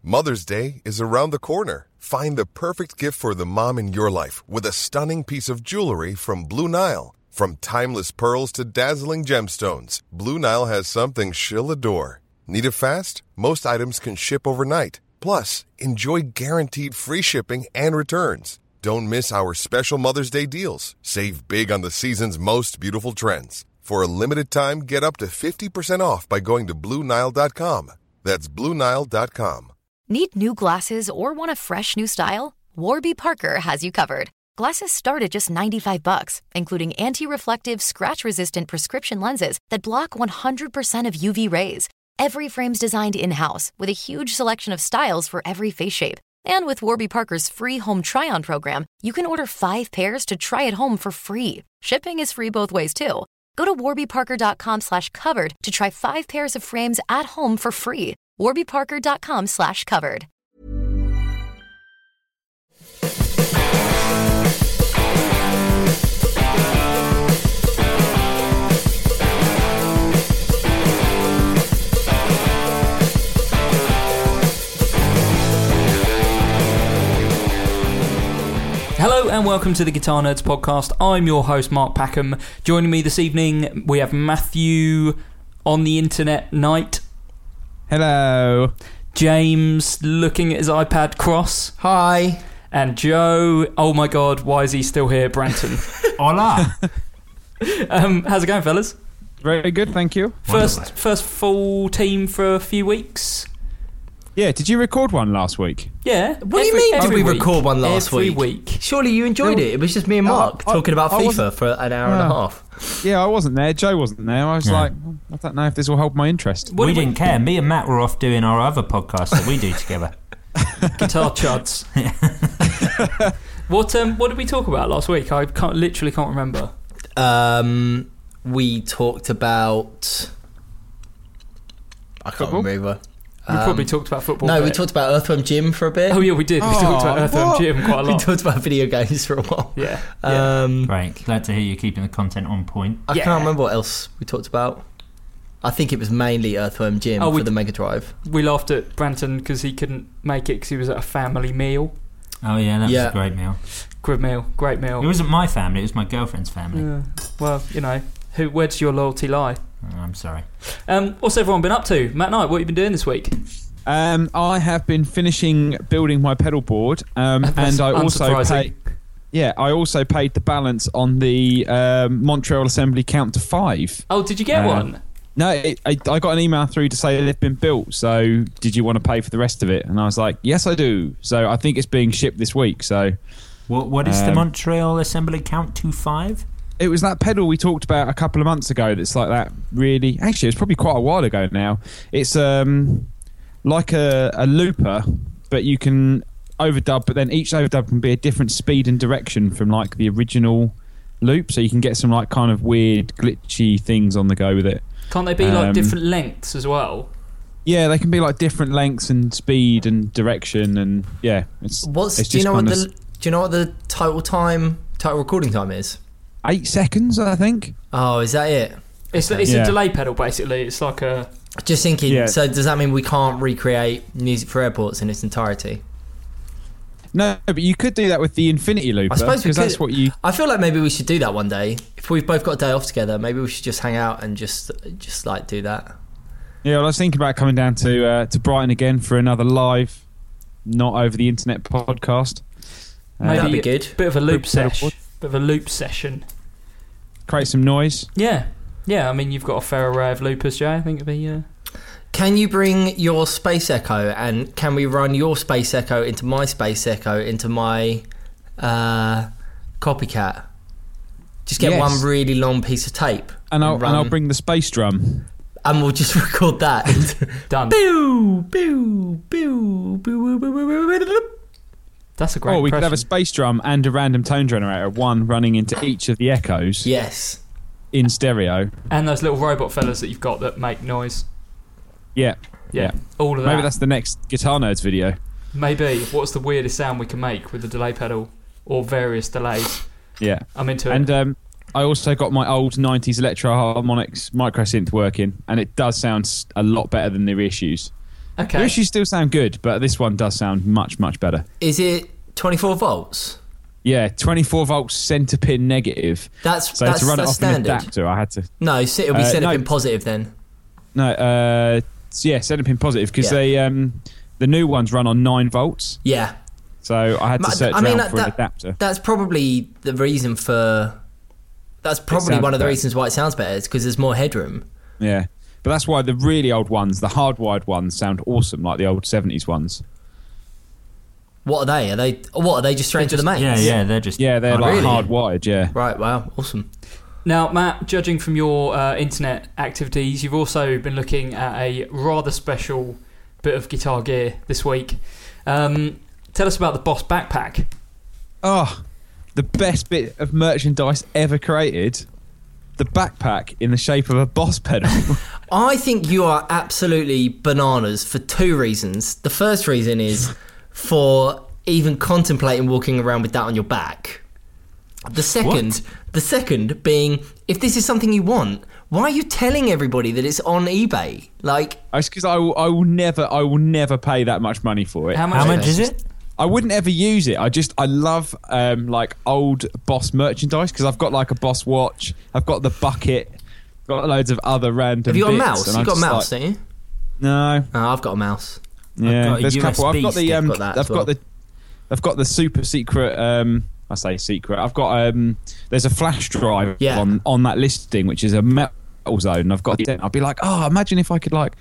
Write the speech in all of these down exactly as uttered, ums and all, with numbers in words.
Mother's Day is around the corner. Find the perfect gift for the mom in your life with a stunning piece of jewelry from Blue Nile. From timeless pearls to dazzling gemstones, Blue Nile has something she'll adore. Need it fast? Most items can ship overnight. Plus, enjoy guaranteed free shipping and returns. Don't miss our special Mother's Day deals. Save big on the season's most beautiful trends. For a limited time, get up to fifty percent off by going to Blue Nile dot com. That's Blue Nile dot com. Need new glasses or want a fresh new style? Warby Parker has you covered. Glasses start at just ninety-five bucks, including anti-reflective, scratch-resistant prescription lenses that block one hundred percent of U V rays. Every frame's designed in-house with a huge selection of styles for every face shape. And with Warby Parker's free home try-on program, you can order five pairs to try at home for free. Shipping is free both ways, too. Go to warbyparker.com slash covered to try five pairs of frames at home for free. warbyparker.com slash covered. Hello and welcome to the Guitar Nerds podcast. I'm your host, Mark Packham. Joining me this evening, we have Matthew on the internet night. Hello. James looking at his iPad cross. Hi. And Joe, oh my god, why is he still here, Branton? Hola. um, how's it going, fellas? Very good, thank you. First, Wonderful. first full team for a few weeks. Yeah, did you record one last week? Yeah. What do you mean, did we week. record one last every week? week? Surely you enjoyed No. it. It was just me and No, Mark I- talking about I FIFA wasn't- for an hour and a No. half. Yeah, I wasn't there. Joe wasn't there. I was Yeah. like, I don't know if this will hold my interest. What we did we- didn't care. Me and Matt were off doing our other podcast that we do together. Guitar chuds. What um what did we talk about last week? I can't literally can't remember. Um, we talked about... I can't Football? remember. We Um, probably talked about football. No, we but- talked about Earthworm Jim for a bit. Oh yeah, we did. We Oh, talked about Earthworm what? Jim quite a We lot. talked about video games for a while. Yeah. yeah. Um, Great. Glad to hear you're keeping the content on point. I Yeah. can't remember what else we talked about. I think it was mainly Earthworm Jim Oh, for we- the Mega Drive. We laughed at Branton because he couldn't make it because he was at a family meal. Oh yeah, that Yeah. was a great meal. Good meal, great meal. It wasn't my family. It was my girlfriend's family. Yeah. Well, you know, who? Where does your loyalty lie? Oh, I'm sorry. Um, what's everyone been up to? Matt Knight, what have you been doing this week? Um, I have been finishing building my pedal board, um, That's and I also unsurprising. paid. Yeah, I also paid the balance on the um, Montreal Assembly count to five. Oh, did you get Uh, one? No, it, I, I got an email through to say they've been built. So, did you want to pay for the rest of it? And I was like, yes, I do. So, I think it's being shipped this week. So, What What is the Um, Montreal Assembly count to five? it was that pedal we talked about a couple of months ago. That's like that. Really, actually, it's probably quite a while ago now. It's um like a, a looper, but you can overdub. But then each overdub can be a different speed and direction from like the original loop. So you can get some like kind of weird glitchy things on the go with it. Can't they be like um, different lengths as well? Yeah, they can be like different lengths and speed and direction, and yeah, it's What's it's do you just know what kinda the do you know what the total time total recording time is? eight seconds, I think. Oh, is that it? It's it's Yeah. a delay pedal basically. It's like a Just thinking. Yeah. So does that mean we can't recreate Music for Airports in its entirety? No, but you could do that with the Infinity Looper. I suppose we because could. that's what you. I feel like maybe we should do that one day. If we've both got a day off together, maybe we should just hang out and just just like do that. Yeah, well, I was thinking about coming down to uh, to Brighton again for another live, not over the internet podcast. Uh, maybe that'd be a good. bit of a loop Pedal sesh, board. bit of a loop session. create some noise. Yeah, yeah. I mean, you've got a fair array of loopers, Jay. I think it'd be. Uh... Can you bring your Space Echo, and can we run your Space Echo into my Space Echo into my uh, Copycat? Just get Yes. one really long piece of tape, And I'll, and run- I'll bring the space drum. and we'll just record that. Done. Pew, pew, pew, pew, pew, pew, pew, pew. That's a great. Oh, we could have a impression. space drum and a random tone generator, one running into each of the echoes Yes. in stereo. And those little robot fellas that you've got that make noise. Yeah. Yeah, Yeah. all of that. Maybe that's the next Guitar Nerds video. Maybe. What's the weirdest sound we can make with the delay pedal or various delays? Yeah. I'm into it. And um, I also got my old nineties Electro Harmonix micro synth working, and it does sound s- a lot better than the reissues. Okay. The issues still sound good, but this one does sound much, much better. Is it twenty-four volts? Yeah, twenty-four volts centre pin negative. That's so that's, to run it that's off standard. an adapter, I had to. No, so it'll be Uh, centre no. pin positive then. No, uh, yeah, centre pin positive because Yeah. they um, the new ones run on nine volts. Yeah. So I had to Ma- search I mean, around that- for an that- adapter. That's probably the reason for. That's probably sounds one of the better. reasons why it sounds better. Is because there's more headroom. Yeah, but that's why the really old ones, the hardwired ones, sound awesome, like the old seventies ones. What are they? Are they? What are they? Just straight to the mains? Yeah, yeah, they're just. Yeah, they're Oh, like really? hardwired. Yeah. Right. Wow. Awesome. Now, Matt, judging from your uh, internet activities, you've also been looking at a rather special bit of guitar gear this week. Um, tell us about the Boss backpack. Oh, the best bit of merchandise ever created. The backpack in the shape of a Boss pedal. I think you are absolutely bananas for two reasons. The first reason is for even contemplating walking around with that on your back. The second, the second being, if this is something you want, why are you telling everybody that it's on eBay? Like, It's because I will, I will never, I will never pay that much money for it. How much, How much is it? I wouldn't ever use it. I just, I love um, like old Boss merchandise because I've got like a Boss watch. I've got the bucket. Got loads of other random. have you got a bits, mouse? and You've I'm got a just mouse, like, don't you? No. Oh, I've got a mouse. Yeah, got a there's a couple. U S B I've got the stick, um, got that I've as well. got the, I've got the super secret. Um, I say secret. I've got um, there's a flash drive Yeah. on on that listing, which is a metal zone. And I've got. I'll be like, oh, imagine if I could like.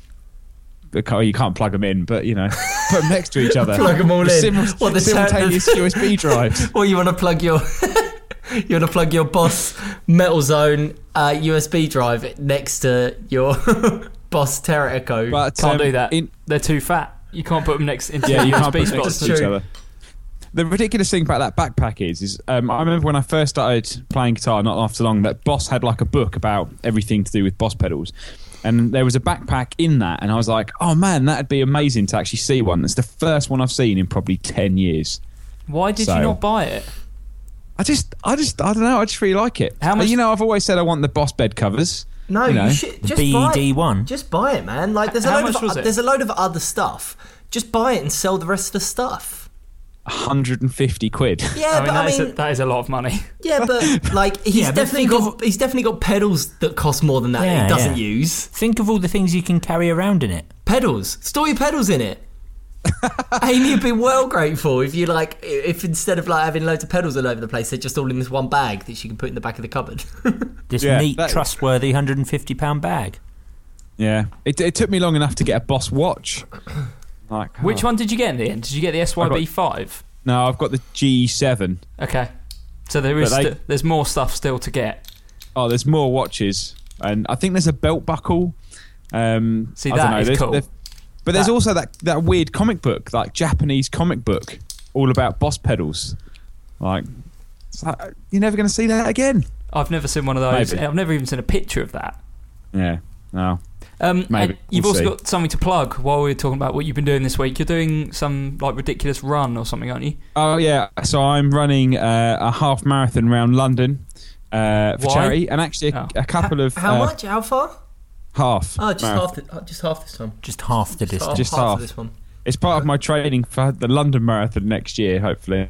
You can't plug them in, but you know, put them next to each other. Plug 'em all in. Sim- What, the ter- simultaneous U S B drives. Or you want to plug your, you want to plug your Boss Metal Zone uh, U S B drive next to your Boss Terra Echo. But Can't um, do that. in- They're too fat. You can't put them next into yeah, the you U S can't B put them spots. next to each true. other. The ridiculous thing about that backpack is, is um, I remember when I first started playing guitar, not after long, that Boss had like a book about everything to do with Boss pedals. And there was a backpack in that, and I was like, oh man, that'd be amazing to actually see one. It's the first one I've seen in probably ten years. Why did So- you not buy it? I just, I just, I don't know, I just really like it. How much- You know, I've always said I want the Boss bed covers. No, you know. you should just B buy D it. one. Just buy it, man. Like there's a How load much of was it? there's a load of other stuff. Just buy it and sell the rest of the stuff. one hundred fifty quid. Yeah, I mean, but that, I is mean, a, that is a lot of money. yeah, but like he's Yeah, but definitely think got he's definitely got pedals that cost more than that. that Yeah, he doesn't yeah. use Think of all the things you can carry around in it. pedals. Store your pedals in it. Amy would be well grateful if you like if instead of like having loads of pedals all over the place, they're just all in this one bag that she can put in the back of the cupboard. This Yeah, neat, that- trustworthy one hundred fifty pound bag. Yeah, it, it took me long enough to get a Boss watch. Like, Which oh. one did you get in the end? Did you get the S Y B five? No, I've got the G seven. Okay. So there is But they- sti- there's more stuff still to get. Oh, there's more watches, and I think there's a belt buckle. Um, See, I that don't know. is there's- cool. there- But there's That- also that, that weird comic book, like Japanese comic book, all about Boss pedals. Like, it's like you're never going to see that again. I've never seen one of those. Maybe. I've never even seen a picture of that. Yeah, no. Um, Maybe. and you've We'll also see. got something to plug while we're talking about what you've been doing this week. You're doing some like ridiculous run or something, aren't you? Oh yeah, so I'm running uh, a half marathon around London uh, for Why? charity, and actually a, Oh. a couple of How uh, much? How far? half. Oh, just marathon. half. The, oh, just half this time. Just half the distance. Just half, half. of this one. It's part of my training for the London Marathon next year, hopefully.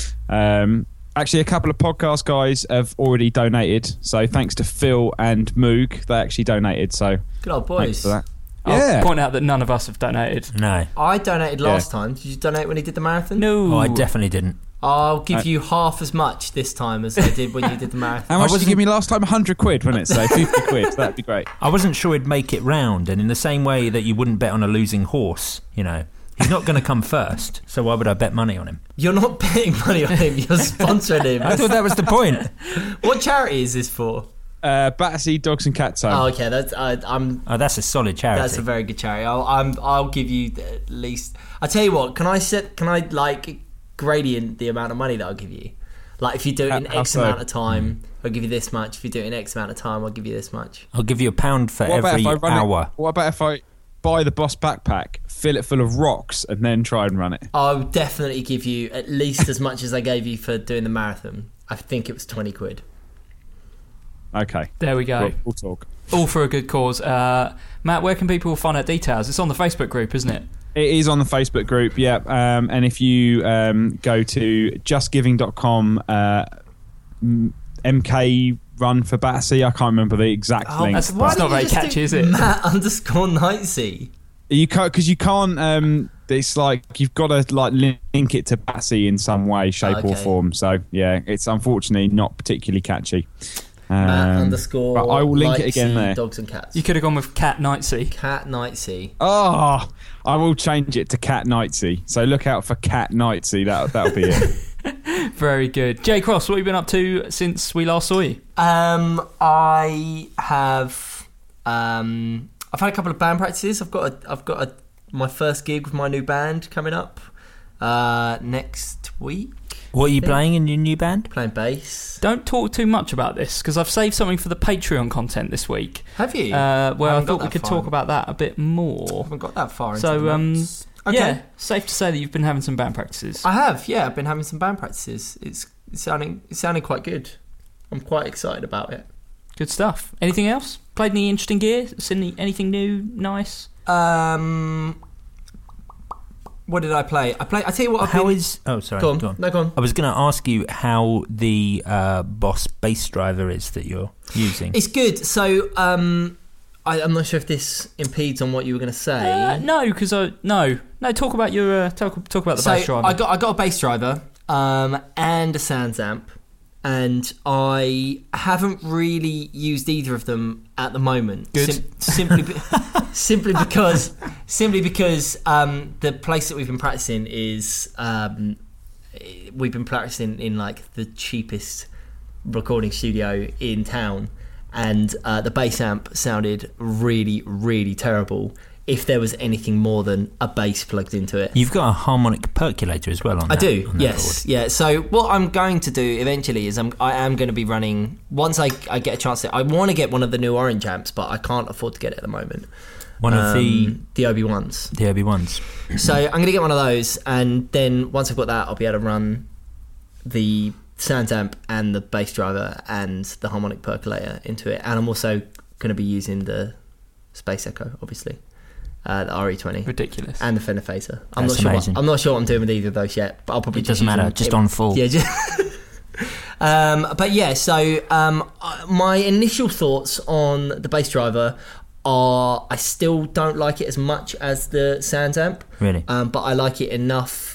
Um, actually, a couple of podcast guys have already donated. So thanks to Phil and Moog, they actually donated. So Good old thanks boys. for that. I'll Yeah. point out that none of us have donated. No. I donated last Yeah. time. Did you donate when he did the marathon? No. Oh, I definitely didn't. I'll give Uh, you half as much this time as I did when you did the marathon. How much did you wasn't- give me last time? one hundred quid, wasn't it? So fifty quid. That'd be great. I wasn't sure he'd make it round, and in the same way that you wouldn't bet on a losing horse, you know, he's not going to come first, so why would I bet money on him? You're not betting money on him. You're sponsoring him. I thought that was the point. What charity is this for? Uh, Battersea Dogs and Cats Home. Oh, okay. That's I, I'm. Oh, that's a solid charity. That's a very good charity. I'll, I'm. I'll give you at least. I tell you what. Can I set? Can I like gradient the amount of money that I'll give you? Like if you do it in How- how X so? amount of time, I'll give you this much. If you do it in X amount of time, I'll give you this much. I'll give you a pound for What about every if I run hour. it? What about if I buy the Boss backpack, fill it full of rocks, and then try and run it? I'll definitely give you at least as much as I gave you for doing the marathon. I think it was twenty quid. Okay. There we go. We'll, we'll talk. All for a good cause. Uh, Matt, where can people find out details? It's on the Facebook group, isn't it? It is on the Facebook group, yeah. Um, and if you um, go to just giving dot com, uh, M K Run for Battersea, I can't remember the exact Oh, link. That's, Why that's not don't you very just catchy, do is it? Matt underscore Knightsey. You can't because you can't. Um, it's like you've got to like link it to Battersea in some way, shape, or Okay. form. So yeah, it's unfortunately not particularly catchy. Um, Matt underscore. But I will link it Knightsey, again there. Dogs and cats. You could have gone with Cat Knightsey. Cat Knightsey. Oh, I will change it to Cat Knightsey. So look out for Cat Knightsey. That that'll be it. Very good. Jay Cross, what have you been up to since we last saw you? Um, I have. Um, I've had a couple of band practices. I've got. A, I've got a, my first gig with my new band coming up uh, next week. What are you Yeah. playing in your new band? Playing bass. Don't talk too much about this because I've saved something for the Patreon content this week. Have you? Uh, where I, haven't got thought we that could far. talk about that a bit I more. haven't got that far into So, the um, notes. Okay. Yeah, safe to say that you've been having some band practices. I have. Yeah, I've been having some band practices. It's, it's sounding. It's sounding quite good. I'm quite excited about it. Good stuff. Anything else? Played any interesting gear? Seen any, anything new? Nice? Um, what did I play? I play. I tell you what. I've How been, is? Oh, sorry. Go on. Go on. No, go on. I was going to ask you how the uh, Boss bass driver is that you're using. It's good. So, um, I, I'm not sure if this impedes on what you were going to say. Uh, no, because I no no. Talk about your uh, talk talk about the so bass driver. I got I got a bass driver um, and a Sans amp, and I haven't really used either of them at the moment. Good. Sim- simply, be- simply because simply because um, the place that we've been practicing is um, we've been practicing in like the cheapest recording studio in town, and uh, the bass amp sounded really really terrible. If there was anything more than a bass plugged into it. You've got a harmonic percolator as well on I that, do, on that yes, board. yeah. So what I'm going to do eventually is I'm I am going to be running once I, I get a chance to. I want to get one of the new orange amps, but I can't afford to get it at the moment. One of the Um, the Obi ones. the Obi ones. So I'm going to get one of those, and then once I've got that, I'll be able to run the Sans amp and the bass driver and the harmonic percolator into it. And I'm also going to be using the Space Echo, obviously. Uh, the R E twenty Ridiculous. and the Fender Phaser. I'm That's not sure. amazing. What, I'm not sure what I'm doing with either of those yet, but I'll probably It just doesn't use matter. them. Just It- on full. Yeah. Just um, but yeah. So um, uh, my initial thoughts on the bass driver are I still don't like it as much as the Sans amp, Really. um, but I like it enough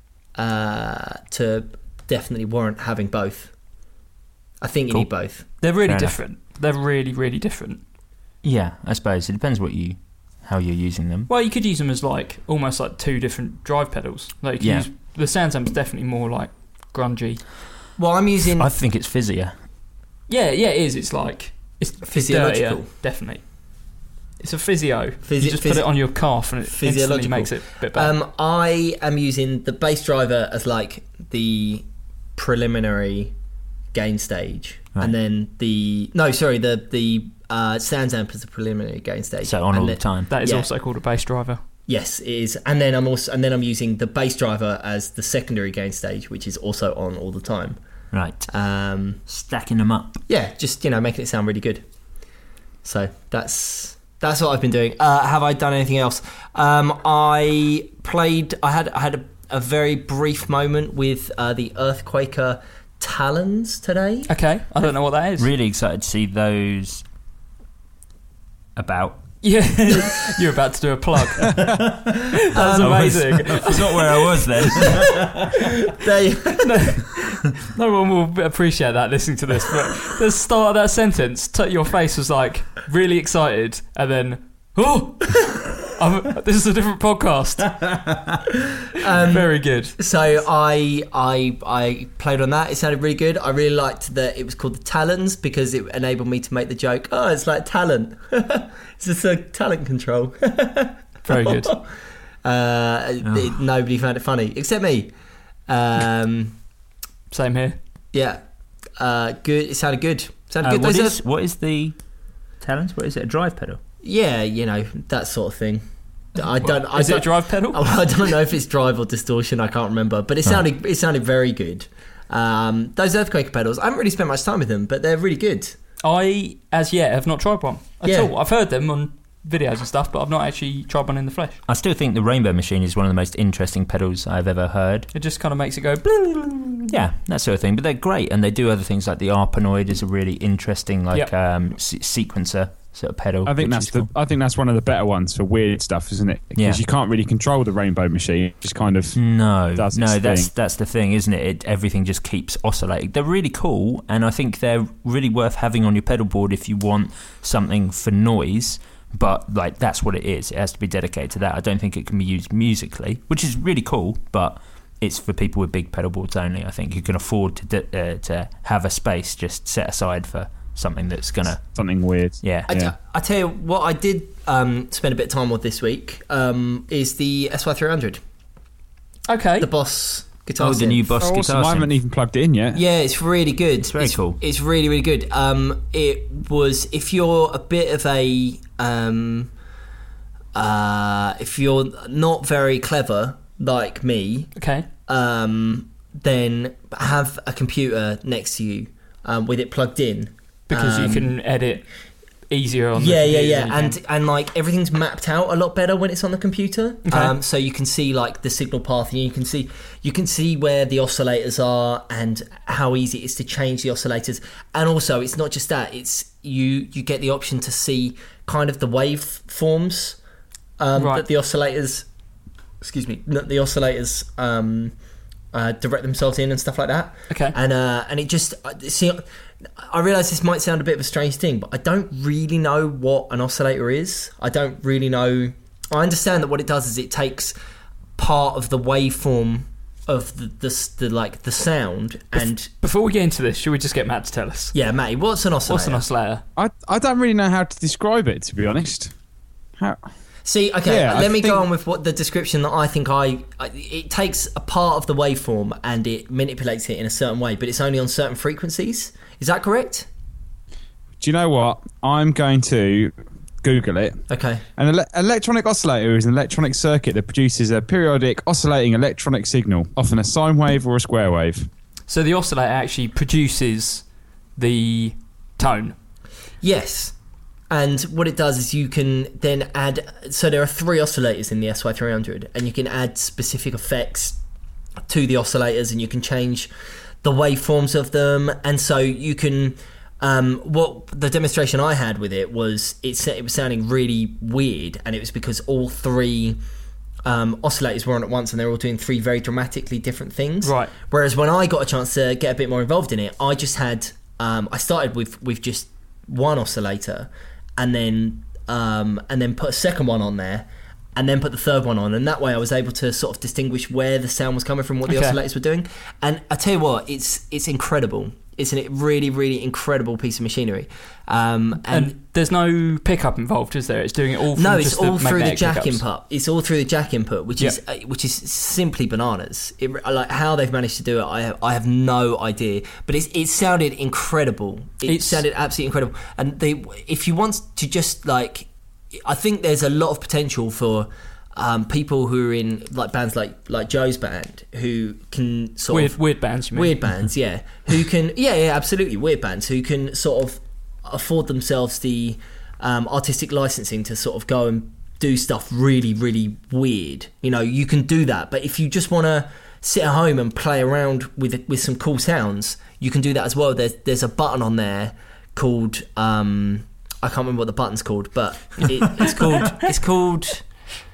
uh, to definitely warrant having both. I think you Cool. need both. They're really Fair enough. different. They're really really different. Yeah, I suppose it depends what you how you're using them. Well, you could use them as like almost like two different drive pedals. Like you Yeah. use, the Sans amp's definitely more like grungy. Well, I'm using I think it's fizzier. Yeah, yeah, it is. It's like it's it's Physiological. dirtier, definitely. It's a physio. Physi- you just phys- put it on your calf and it instantly Physiological. makes it a bit better. Um, I am using the bass driver as like the preliminary gain stage, Right. and then the no, sorry, the the uh, Sans amp is the preliminary gain stage. So on and all then- the time. that is yeah. also called a bass driver. Yes, it is, and then I'm also and then I'm using the bass driver as the secondary gain stage, which is also on all the time. Right. Um, Stacking them up. yeah, just you know, making it sound really good. So that's that's what I've been doing. Uh, have I done anything else? Um, I played. I had I had a, a very brief moment with uh, the Earthquaker Talons today. Okay, I don't know what that is. Really excited to see those about. Yeah, you're about to do a plug. That was Um, amazing. That's not where I was then. They, No one will appreciate that listening to this, but the start of that sentence, t- your face was like really excited, and then, oh, I'm, this is a different podcast. um, Very good. so I I I played on that. It sounded really good. I really liked that it was called the Talons because it enabled me to make the joke. Oh, it's like talent. It's just a talent control. Very good. Uh, it, nobody found it funny except me. Um, Same here. yeah, uh, good. It sounded good. Sounded Uh, good. what, Those is, are- what is the talent? What is it? A drive pedal? yeah, you know that sort of thing. I don't. I Is it a don't, drive pedal? Oh, I don't know if it's drive or distortion. I can't remember, but it sounded it sounded very good. Um, those Earthquaker pedals. I haven't really spent much time with them, but they're really good. I, as yet, have not tried one at Yeah. all. I've heard them on videos and stuff, but I've not actually tried one in the flesh. I still think the Rainbow Machine is one of the most interesting pedals I've ever heard. It just kind of makes it go. Yeah, that sort of thing. But they're great, and they do other things like the Arpanoid is a really interesting like Yep. um, se- sequencer sort of pedal. I think which that's is the. cool. I think that's one of the better ones for weird stuff, isn't it? Because Yeah. you can't really control the Rainbow Machine. It just kind of. No, does no, its that's thing. that's the thing, isn't it? it? Everything just keeps oscillating. They're really cool, and I think they're really worth having on your pedal board if you want something for noise. But like that's what it is. It has to be dedicated to that. I don't think it can be used musically, which is really cool. But it's for people with big pedal boards only. I think you can afford to de- uh, to have a space just set aside for something that's gonna. Something weird. Yeah. I, Yeah. I tell you what, I did um, spend a bit of time with this week um, is the S Y three hundred, Okay. the Boss guitar. Oh, the synth. new Boss Oh, guitar. awesome. I haven't synth. even plugged it in yet. Yeah, it's really good. It's very cool. It's really, really good. Um, it was, if you're a bit of a, um, uh, if you're not very clever like me, okay. um, then have a computer next to you um, with it plugged in. Because Um, you can edit easier on yeah, the yeah, computer yeah, than you and can. and like everything's mapped out a lot better when it's on the computer. Okay. Um, so you can see like the signal path, and you can see you can see where the oscillators are and how easy it is to change the oscillators. And also, it's not just that; it's you you get the option to see kind of the waveforms um, Right. that the oscillators, excuse me, that the oscillators um, uh, direct themselves in and stuff like that. Okay. And uh, and it just uh, see. I realise this might sound a bit of a strange thing, but I don't really know what an oscillator is. I don't really know. I understand that what it does is it takes part of the waveform of the the, the like the sound and Before we get into this, should we just get Matt to tell us? yeah, Matty, what's an oscillator? What's an oscillator? I I don't really know how to describe it, to be honest. How? See, okay, Yeah, I let me think- go on with what the description that I think I, I. It takes a part of the waveform and it manipulates it in a certain way, but it's only on certain frequencies. Is that correct? Do you know what? I'm going to Google it. Okay. An ele- electronic oscillator is an electronic circuit that produces a periodic oscillating electronic signal, often a sine wave or a square wave. So the oscillator actually produces the tone. Yes. And what it does is you can then add... So there are three oscillators in the S Y three hundred, and you can add specific effects to the oscillators, and you can change the waveforms of them. And so you can... Um, what the demonstration I had with it was it, sa- it was sounding really weird, and it was because all three um, oscillators were on at once, and they were all doing three very dramatically different things. Right. Whereas when I got a chance to get a bit more involved in it, I just had... Um, I started with, with just one oscillator, and then um, and then put a second one on there, and then put the third one on, and that way I was able to sort of distinguish where the sound was coming from, what the Okay. oscillators were doing. And I tell you what, it's it's incredible. It's a really, really incredible piece of machinery. Um, And, and there's no pickup involved, is there? It's doing it all from no, it's just all the through the magnetic jack pickups. input. It's all through the jack input, which is uh, which is simply bananas. It, like how they've managed to do it, I have, I have no idea. But it's, it sounded incredible. It It's- sounded absolutely incredible. And they, if you want to just like, I think there's a lot of potential for um, people who are in like bands like like Joe's band who can sort Weird, of weird bands, you mean? weird bands, yeah, who can, yeah, yeah, absolutely, weird bands who can sort of afford themselves the um, artistic licensing to sort of go and do stuff really, really weird. You know, you can do that, but if you just want to sit at home and play around with with some cool sounds, you can do that as well. There's there's a button on there called um, I can't remember what the button's called, but it, it's called it's called.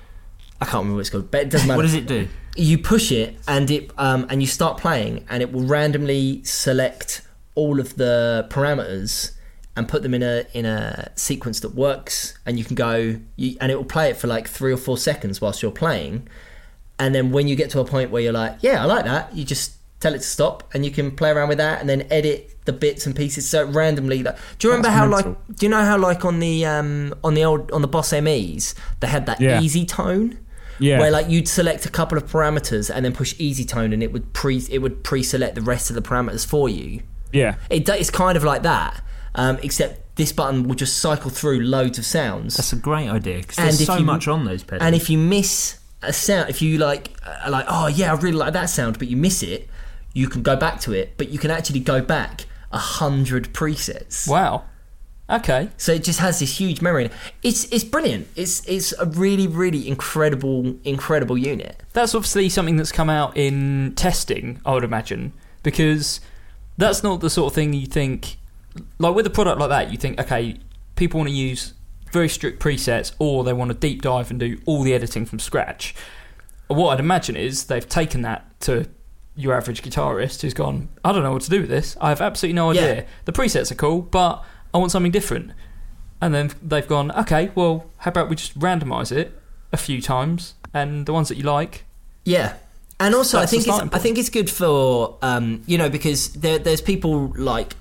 I can't remember what it's called, but it doesn't matter. What does it do? You push it and it um, and you start playing, and it will randomly select all of the parameters and put them in a in a sequence that works, and you can go you, and it will play it for like three or four seconds whilst you're playing, and then when you get to a point where you're like, yeah, I like that, you just tell it to stop, and you can play around with that and then edit the bits and pieces so randomly. Like, do you remember That's how mental. like do you know how like on the um, on the old on the Boss M Es they had that Yeah. easy tone? Yeah. Where like you'd select a couple of parameters and then push easy tone, and it would pre it would pre-select the rest of the parameters for you. Yeah. It do- it's kind of like that, um, except this button will just cycle through loads of sounds. That's a great idea because And there's if so you- much on those pedals. And if you miss a sound, if you like are like oh yeah, I really like that sound, but you miss it, you can go back to it, but you can actually go back a hundred presets. Wow. Okay. So it just has this huge memory. It's it's brilliant. It's it's a really really incredible incredible unit. That's obviously something that's come out in testing, I would imagine, because that's not the sort of thing you think. Like with a product like that, you think, okay, people want to use very strict presets, or they want to deep dive and do all the editing from scratch. What I'd imagine is they've taken that to your average guitarist who's gone, I don't know what to do with this. I have absolutely no idea. Yeah. The presets are cool, but I want something different. And then they've gone, okay, well, how about we just randomise it a few times, and the ones that you like. Yeah. And also, That's I think the it's, starting I think it's good for um, you know, because there, there's people like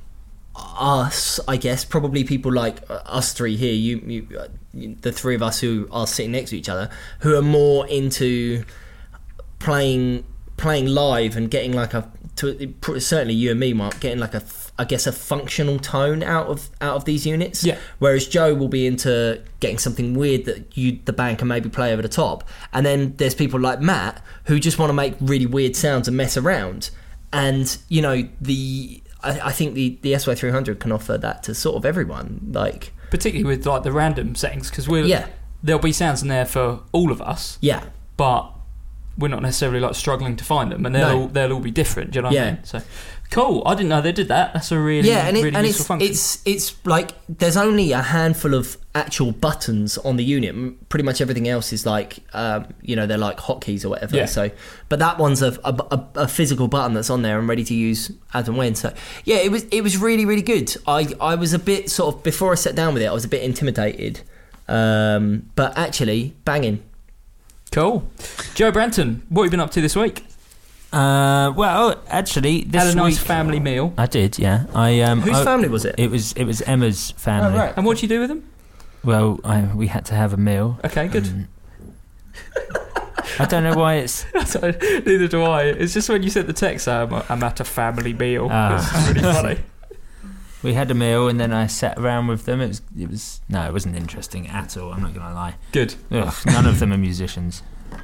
us, I guess, probably people like us three here, you, you, uh, the three of us who are sitting next to each other, who are more into playing playing live and getting like a, to, certainly you and me, Mark, getting like a, I guess, a functional tone out of out of these units. Yeah. Whereas Joe will be into getting something weird that you the band can maybe play over the top. And then there's people like Matt who just want to make really weird sounds and mess around. And you know, the I, I think the the S Y three hundred can offer that to sort of everyone. Like Particularly with like the random settings, because we're yeah, there'll be sounds in there for all of us, yeah, but we're not necessarily like struggling to find them, and they'll No. all, they'll all be different. Do you know what Yeah. I mean? So cool. I didn't know they did that. That's a really yeah, and, it, really and useful it's function. it's it's like there's only a handful of actual buttons on the unit. M- Pretty much everything else is like um, you know, they're like hotkeys or whatever. Yeah. So, but that one's a, a, a, a physical button that's on there and ready to use as and when. So yeah, it was it was really really good. I I was a bit sort of before I sat down with it, I was a bit intimidated, um, but actually banging. Cool. Joe Branton, what have you been up to this week? Uh, well, actually, this Had a nice week family meal. I did. Yeah, I um. Whose I- family was it? It was it was Emma's family. Oh, right. And what did you do with them? Well, I, we had to have a meal. Okay, good. Um, I don't know why it's. Neither do I. It's just when you sent the text, I'm, I'm at a family meal. Ah. It's really funny. We had a meal and then I sat around with them. It was it was no, it wasn't interesting at all. I'm not gonna lie. Good. Ugh, none of them are musicians.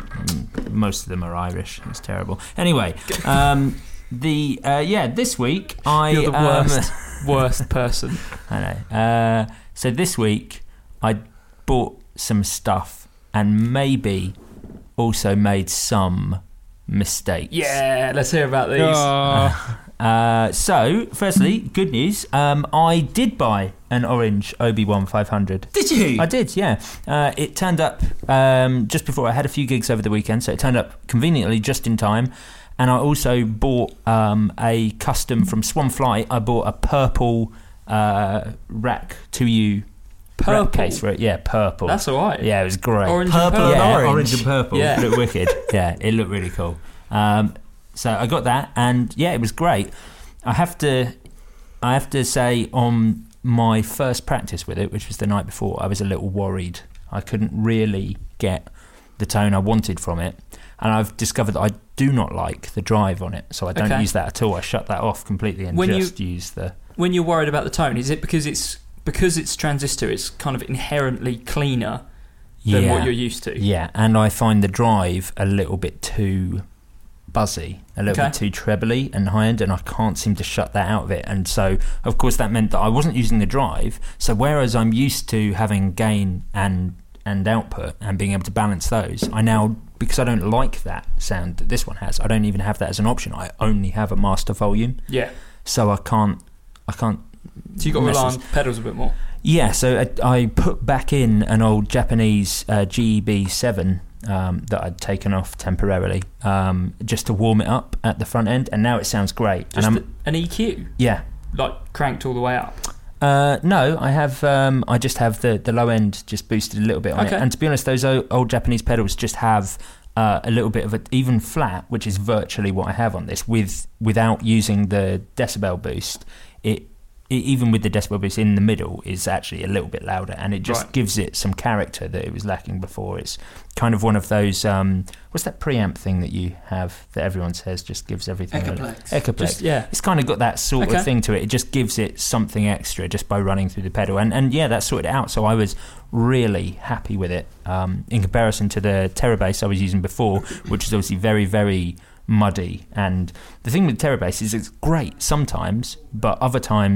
Mm, Most of them are Irish. It's terrible. Anyway, um, the uh, yeah, this week I You're the um, worst, worst person. I know. Uh, so this week I bought some stuff and maybe also made some mistakes. Yeah, let's hear about these. Oh. Uh, so, firstly, good news. Um, I did buy an orange Obi-Wan five hundred. Did you? I did, yeah. Uh, it turned up um, just before I had a few gigs over the weekend, so it turned up conveniently just in time. And I also bought um, a custom from Swan Flight. I bought a purple uh, rack to you Purple? rack case for it. Yeah, purple. That's all right. Yeah, it was great. Orange Purple and and purple. yeah, orange. orange and purple. Yeah. It looked wicked. Yeah, it looked really cool. Um, so I got that, and yeah, it was great. I have to, I have to say, on my first practice with it, which was the night before, I was a little worried. I couldn't really get the tone I wanted from it, and I've discovered that I do not like the drive on it, so I don't Okay. use that at all. I shut that off completely and When you- just use the. When you're worried about the tone, is it because it's because it's transistor? It's kind of inherently cleaner than Yeah. what you're used to. Yeah, and I find the drive a little bit too buzzy, a little Okay. bit too trebly and high end, and I can't seem to shut that out of it. And so, of course, that meant that I wasn't using the drive. So whereas I'm used to having gain and and output and being able to balance those, I now, because I don't like that sound that this one has, I don't even have that as an option. I only have a master volume, Yeah. so I can't, I can't. So you've got to mess rely with- on pedals a bit more. Yeah, so I, I put back in an old Japanese uh, G E B seven um, that I'd taken off temporarily um, just to warm it up at the front end, and now it sounds great. Just and I'm, an E Q, yeah, like cranked all the way up. uh, no, I have. Um, I just have the, the low end just boosted a little bit on Okay. it, and to be honest, those o- old Japanese pedals just have uh, a little bit of a even flat, which is virtually what I have on this, with without using the decibel boost. It even with the decibel boost in the middle, is actually a little bit louder, and it just Right. gives it some character that it was lacking before. It's kind of one of those, um, what's that preamp thing that you have that everyone says just gives everything a- Echoplex. Echoplex. Just, yeah. It's kind of got that sort Okay. of thing to it. It just gives it something extra just by running through the pedal, and and yeah, that sorted it out. So I was really happy with it um, in comparison to the Terabase I was using before, which is obviously very very muddy. And the thing with Terabase is it's great sometimes, but other times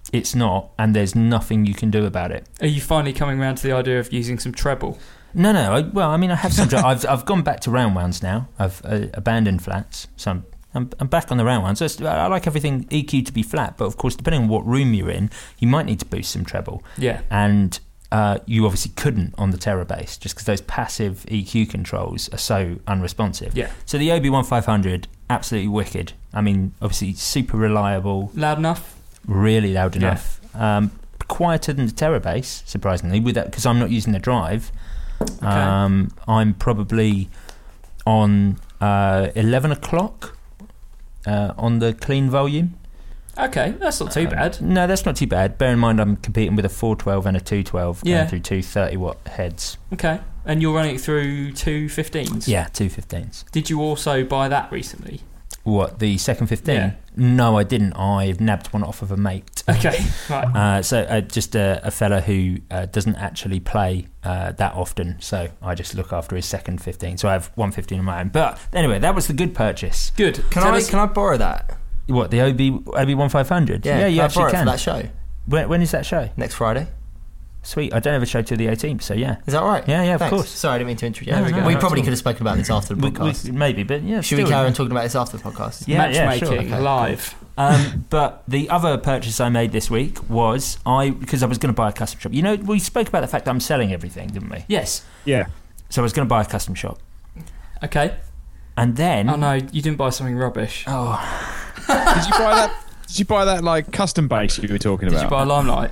it's not, and there's nothing you can do about it. Are you finally coming around to the idea of using some treble? No, no. I, well, I mean, I have some. I've I've gone back to round ones now. I've uh, abandoned flats, so I'm, I'm I'm back on the round ones. So I like everything E Q to be flat, but of course, depending on what room you're in, you might need to boost some treble. Yeah, and uh, you obviously couldn't on the Terra base just because those passive E Q controls are so unresponsive. Yeah. So the O B one five hundred, absolutely wicked. I mean, obviously super reliable, loud enough, really loud enough. Yeah. Um, quieter than the Terra base, surprisingly, with that because I'm not using the drive. Okay. Um, I'm probably on uh, eleven o'clock uh, on the clean volume. Okay, that's not too Uh, bad. No, that's not too bad. Bear in mind I'm competing with a four twelve and a two twelve Yeah. going through two thirty watt heads. Okay, and you're running it through two fifteens? Yeah, two fifteens. Did you also buy that recently? What, the second fifteen? Yeah. No, I didn't. I've nabbed one off of a mate. Okay, right. Uh, so uh, just a, a fella who uh, doesn't actually play uh, that often, so I just look after his second fifteen. So I have one fifteen of my own. But anyway, that was the good purchase. Good. Can Tell I us- can I borrow that? What, the O B O B one five hundred? Yeah, yeah, you can I actually borrow it can. for that show When, when is that show? next Friday. Sweet. I don't have a show till the eighteenth, so yeah. Is that all right? Yeah, yeah, of Thanks. course. Sorry, I didn't mean to interrupt. There we go. We Not probably at all. could have spoken about this after the We, podcast. we, maybe, but yeah. Should we still. carry on talking about this after the podcast? Yeah, yeah, Matchmaking sure. Okay. live. Um, but the other purchase I made this week was I because I was going to buy a custom shop. You know, we spoke about the fact that I'm selling everything, didn't we? Yes. Yeah. So I was going to buy a custom shop, Okay. and then Oh no, you didn't buy something rubbish. oh, Did you buy that? Did you buy that like custom base you were talking Did about? you buy a Limelight?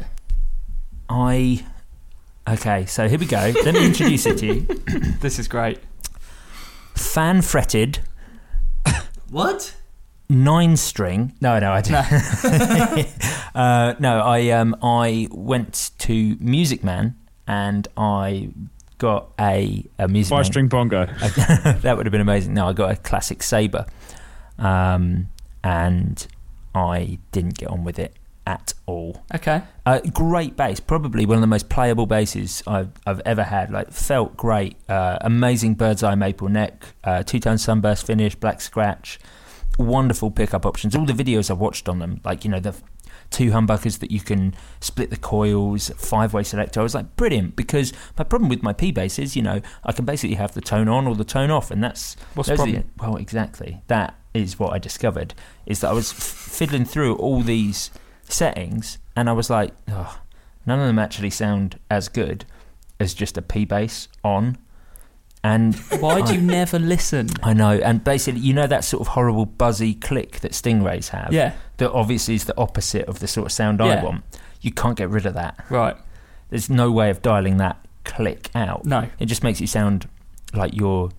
I okay. So here we go. Let me introduce it to you. This is great. Fan fretted What? nine string. No, no, I didn't. uh, no, I um I went to Music Man and I got a a Music Man. Five string bongo. That would have been amazing. No, I got a classic Sabre, um, and I didn't get on with it at all. Okay. Uh, great bass, probably one of the most playable basses I've I've ever had. Like, felt great. Uh, amazing bird's eye maple neck, uh, two-tone sunburst finish, black scratch, wonderful pickup options. All the videos I've watched on them, like, you know, the two humbuckers that you can split the coils, five-way selector. I was like, brilliant, because my problem with my P bass is, you know, I can basically have the tone on or the tone off, and that's What's the those are problem? well, exactly. That is what I discovered, is that I was f- fiddling through all these settings, and I was like, oh, none of them actually sound as good as just a P bass on. And Why do you never listen? I know, and basically, you know that sort of horrible buzzy click that Stingrays have? Yeah. That obviously is the opposite of the sort of sound Yeah. I want. You can't get rid of that. Right. There's no way of dialing that click out. No. It just makes you sound like you're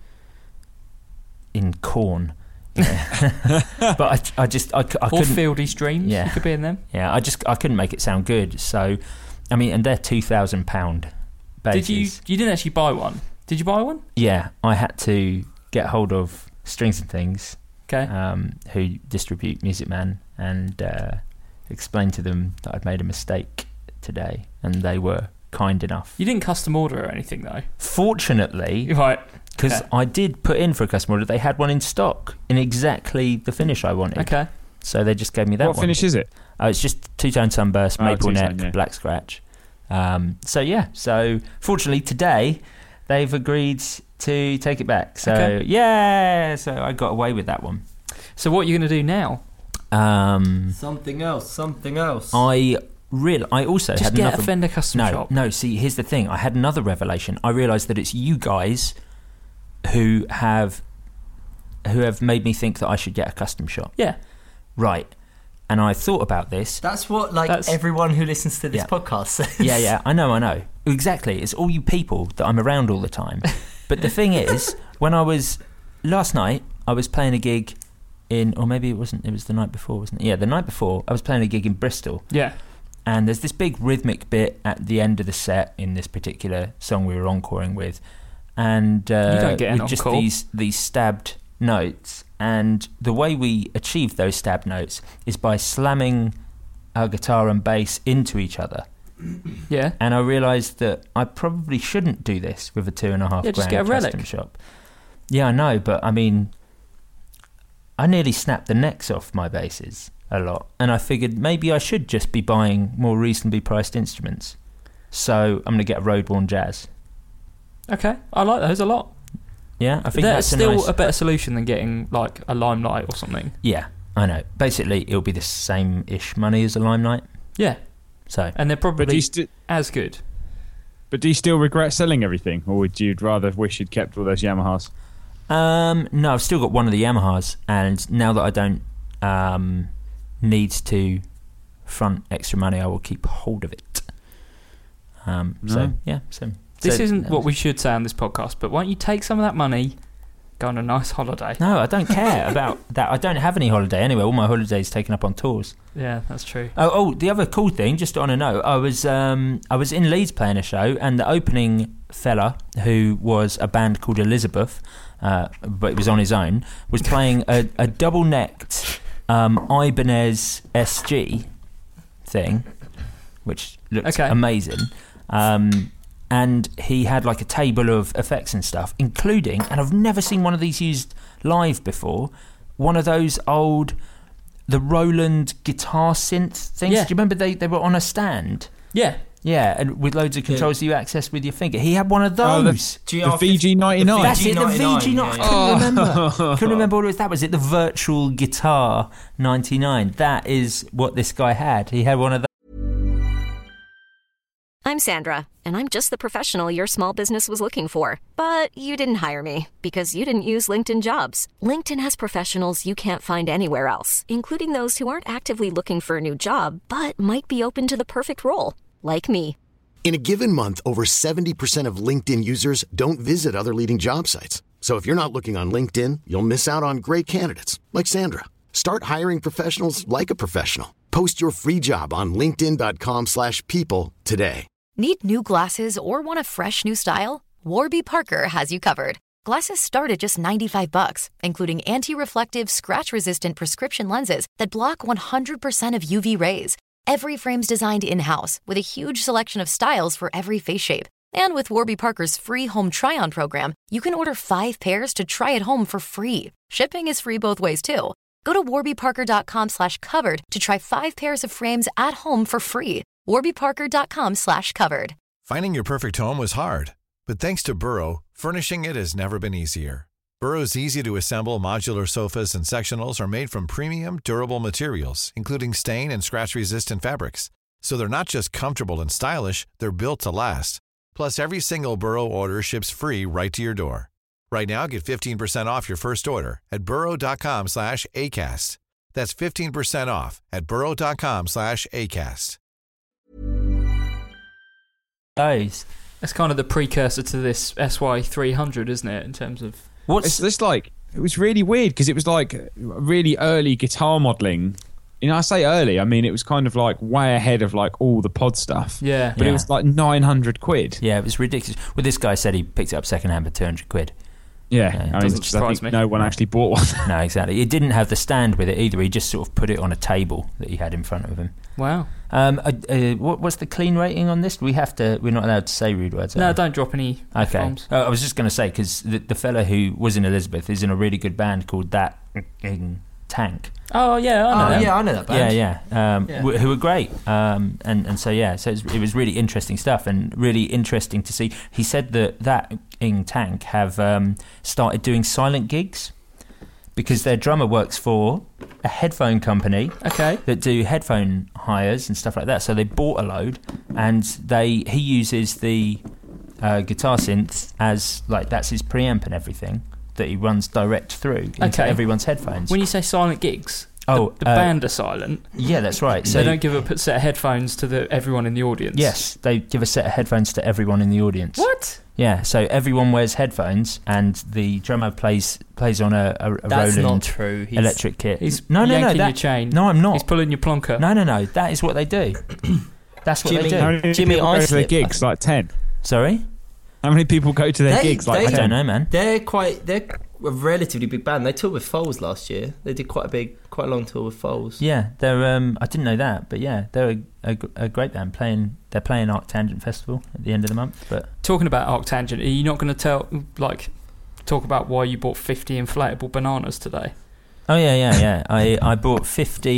in Corn. Yeah. But I, I just, I, c- I Or couldn't... Fieldy's Dreams. Yeah. You could be in them. Yeah, I just, I couldn't make it sound good. So, I mean, and they're two thousand pound bases. Did you? You didn't actually buy one. Did you buy one? Yeah, I had to get hold of Strings and Things, Okay. um, who distribute Music Man, and uh, explain to them that I'd made a mistake today, and they were kind enough. You didn't custom order or anything though. Fortunately, Right. because Okay. I did put in for a custom order, they had one in stock in exactly the finish I wanted. Okay. So they just gave me that What one. finish is it? Oh, it's just two-tone sunburst, Oh, maple two-tone, neck, yeah. black scratch. Um, so yeah, so fortunately today they've agreed to take it back. So Okay. yeah, so I got away with that one. So what are you going to do now? Um, Something else. Something else. I real I also Just had get another a Fender custom no shop. no. See, here's the thing. I had another revelation. I realised that it's you guys who have who have made me think that I should get a custom shop. Yeah. Right. And I thought about this. That's what like That's- everyone who listens to this Yeah. podcast says. Yeah, yeah, I know, I know. Exactly. It's all you people that I'm around all the time. But the thing is, when I was last night, I was playing a gig in, or maybe it wasn't. It was the night before, wasn't it? Yeah, the night before, I was playing a gig in Bristol, Yeah. and there's this big rhythmic bit at the end of the set in this particular song we were encoring with, and uh, You don't get an with just encore. these these stabbed notes. And the way we achieved those stabbed notes is by slamming our guitar and bass into each other. Yeah. And I realised that I probably shouldn't do this with a two and a half Yeah, just grand get a relic. custom shop. Yeah, I know, but I mean, I nearly snapped the necks off my basses a lot, and I figured maybe I should just be buying more reasonably priced instruments. So I'm going to get a Road-Worn Jazz. Okay, I like those a lot. Yeah, I think That's that's still a, nice, a better solution than getting like a Limelight or something. Yeah, I know. Basically, it'll be the same-ish money as a Limelight. Yeah. So, and they're probably But do you sti- as good. But do you still regret selling everything, or would you rather wish you'd kept all those Yamahas? Um, no, I've still got one of the Yamahas, and now that I don't um, need to front extra money, I will keep hold of it. Um, No. So yeah, so This so, isn't what we should say on this podcast, but why don't you take some of that money, go on a nice holiday? No, I don't care about that. I don't have any holiday anyway. All my holidays taken up on tours. Yeah, that's true. Oh, oh, the other cool thing, just on a note, I was um, I was in Leeds playing a show, and the opening fella, who was a band called Elizabeth, uh, but it was on his own, was playing a, a double-necked um, Ibanez S G thing, which looked Okay. amazing. Um, and he had like a table of effects and stuff, including, and I've never seen one of these used live before, one of those old, the Roland guitar synth things. Yeah. Do you remember they, they were on a stand? Yeah. Yeah, and with loads of controls that you access with your finger. He had one of Oh, the- those. The V G ninety-nine. That's it, the V G yeah, ninety-nine. yeah. I couldn't remember. Oh. Couldn't remember what it was. That was it, the Virtual Guitar ninety-nine. That is what this guy had. He had one of those. I'm Sandra, and I'm just the professional your small business was looking for. But you didn't hire me because you didn't use LinkedIn Jobs. LinkedIn has professionals you can't find anywhere else, including those who aren't actively looking for a new job, but might be open to the perfect role, like me. In a given month, over seventy percent of LinkedIn users don't visit other leading job sites. So if you're not looking on LinkedIn, you'll miss out on great candidates like Sandra. Start hiring professionals like a professional. Post your free job on linkedin dot com slash people today. Need new glasses or want a fresh new style? Warby Parker has you covered. Glasses start at just ninety-five bucks, including anti-reflective, scratch-resistant prescription lenses that block one hundred percent of U V rays. Every frame's designed in-house with a huge selection of styles for every face shape. And with Warby Parker's free home try-on program, you can order five pairs to try at home for free. Shipping is free both ways, too. Go to warby parker dot com slash covered to try five pairs of frames at home for free. warby parker dot com slash covered. Finding your perfect home was hard, but thanks to Burrow, furnishing it has never been easier. Burrow's easy-to-assemble modular sofas and sectionals are made from premium, durable materials, including stain and scratch-resistant fabrics. So they're not just comfortable and stylish, they're built to last. Plus, every single Burrow order ships free right to your door. Right now, get fifteen percent off your first order at burrow dot com slash ACAST. That's fifteen percent off at burrow dot com slash ACAST. Those. It's kind of the precursor to this S Y three hundred, isn't it, in terms of... What's It's just like, it was really weird because it was like really early guitar modelling. You know, I say early, I mean it was kind of like way ahead of like all the pod stuff. Yeah. But Yeah. it was like nine hundred quid. Yeah, it was ridiculous. Well, this guy said he picked it up secondhand for two hundred quid. Yeah, Yeah, it I mean, doesn't I surprise think me. no one actually bought one. No, exactly. It didn't have the stand with it either. He just sort of put it on a table that he had in front of him. Wow. Um, uh, uh, what, what's the clean rating on this? We have to. We're not allowed to say rude words. are No, we? don't drop any Okay. F-bombs. Uh, I was just going to say because the, the fella who was in Elizabeth is in a really good band called That in Tank. Oh, yeah, I know Oh, them. yeah, I know that band. Yeah, yeah, um, Yeah. wh- who were great, um, and and so yeah, so it was, it was really interesting stuff and really interesting to see. He said that that in Tank have um, started doing silent gigs because their drummer works for a headphone company Okay. that do headphone hires and stuff like that. So they bought a load, and they he uses the uh, guitar synth as like that's his preamp and everything that he runs direct through into Okay. everyone's headphones. When you say silent gigs, Oh, the, the uh, band are silent. yeah, that's right. So So they don't give a set of headphones to the everyone in the audience. yes, they give a set of headphones to everyone in the audience. What? Yeah, so everyone wears headphones, and the drummer plays plays on a, a, a That's Roland not true. He's, electric kit. He's no, no, no, yanking that, your chain. no, I'm not. He's pulling your plonker. No, no, no. That is what they do. That's what Jimmy- they do. How many Jimmy people go to their Islip. gigs? Like ten. Sorry, How many people go to their They- gigs? Like they- I ten? don't know, man. They're quite. They're a relatively big band. They toured with Foles last year. They did quite a big, quite a long tour with Foles. Yeah, they're. Um, I didn't know that, but yeah, they're a, a, a great band playing. They're playing Arctangent Festival at the end of the month. But Talking about Arctangent, are you not going to tell, like, talk about why you bought fifty inflatable bananas today? oh yeah, yeah, yeah. I I bought fifty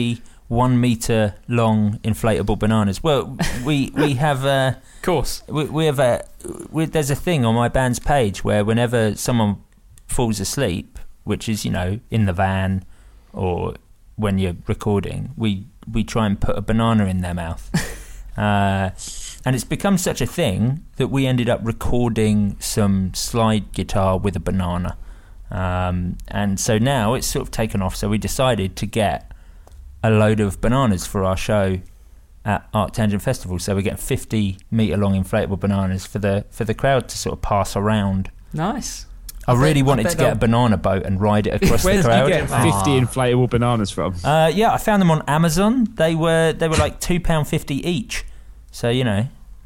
one meter long inflatable bananas. Well, we we have uh, Of course. we, we have a we, there's a thing on my band's page where whenever someone falls asleep, which is, you know, in the van or when you're recording, we we try and put a banana in their mouth. uh, and it's become such a thing that we ended up recording some slide guitar with a banana. Um, and so now it's sort of taken off, so we decided to get a load of bananas for our show at Arctangent Festival. So we get fifty metre long inflatable bananas for the for the crowd to sort of pass around. Nice. I, I really bet, wanted I to get a banana boat and ride it across Where the did crowd. you get fifty inflatable bananas from? Uh, yeah, I found them on Amazon. They were they were like two pound fifty each. So, you know,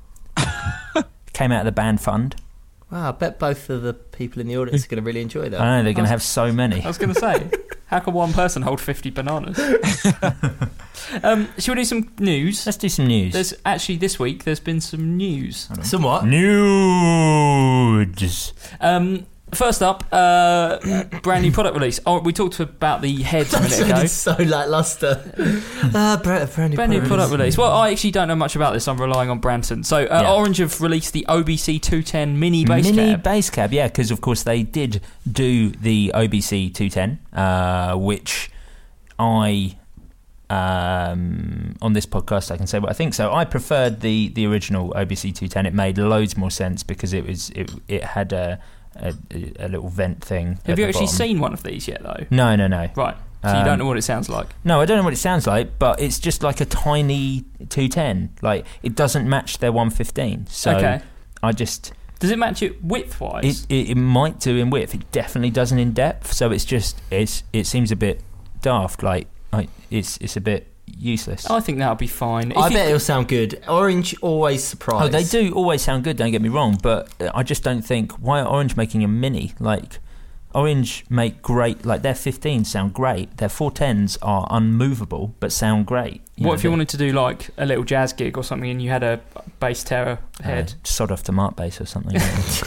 came out of the band fund. Wow, I bet both of the people in the audience are going to really enjoy that. I know, they're going to have so many. I was going to say, how can one person hold fifty bananas? um, shall we do some news? Let's do some news. There's actually this week. There's been some news. Somewhat. News. Um, first up, uh, brand new product release. Oh, we talked about the heads a minute ago. It's so lackluster. uh, brand, brand new, Brand new product product release. Well, I actually don't know much about this. I'm relying on Branson. So, uh, Yeah. Orange have released the O B C two ten mini bass Mini cab. bass cab, yeah, because of course they did do the O B C two ten, uh, which I, um, on this podcast, I can say what I think. So I preferred the the original O B C two ten. It made loads more sense because it was it it had a a, a little vent thing. Have at you the actually bottom. seen one of these yet, though? No, no, no. Right. So you Um, don't know what it sounds like. No, I don't know what it sounds like, but it's just like a tiny two ten. Like, it doesn't match their one fifteen. So Okay. I just... Does it match it width-wise? It, it it might do in width. It definitely doesn't in depth. So it's just it's it seems a bit daft. Like, like it's it's a bit useless. I think that'll be fine. If I you- bet it'll sound good. Orange always surprise. Oh, they do always sound good. Don't get me wrong, but I just don't think why are Orange making a mini? Like, Orange make great. Like, their fifteens sound great. Their four tens are unmovable but sound great. What know, if you they- wanted to do like a little jazz gig or something and you had a bass terror head? Uh, sod off to Mark bass or something.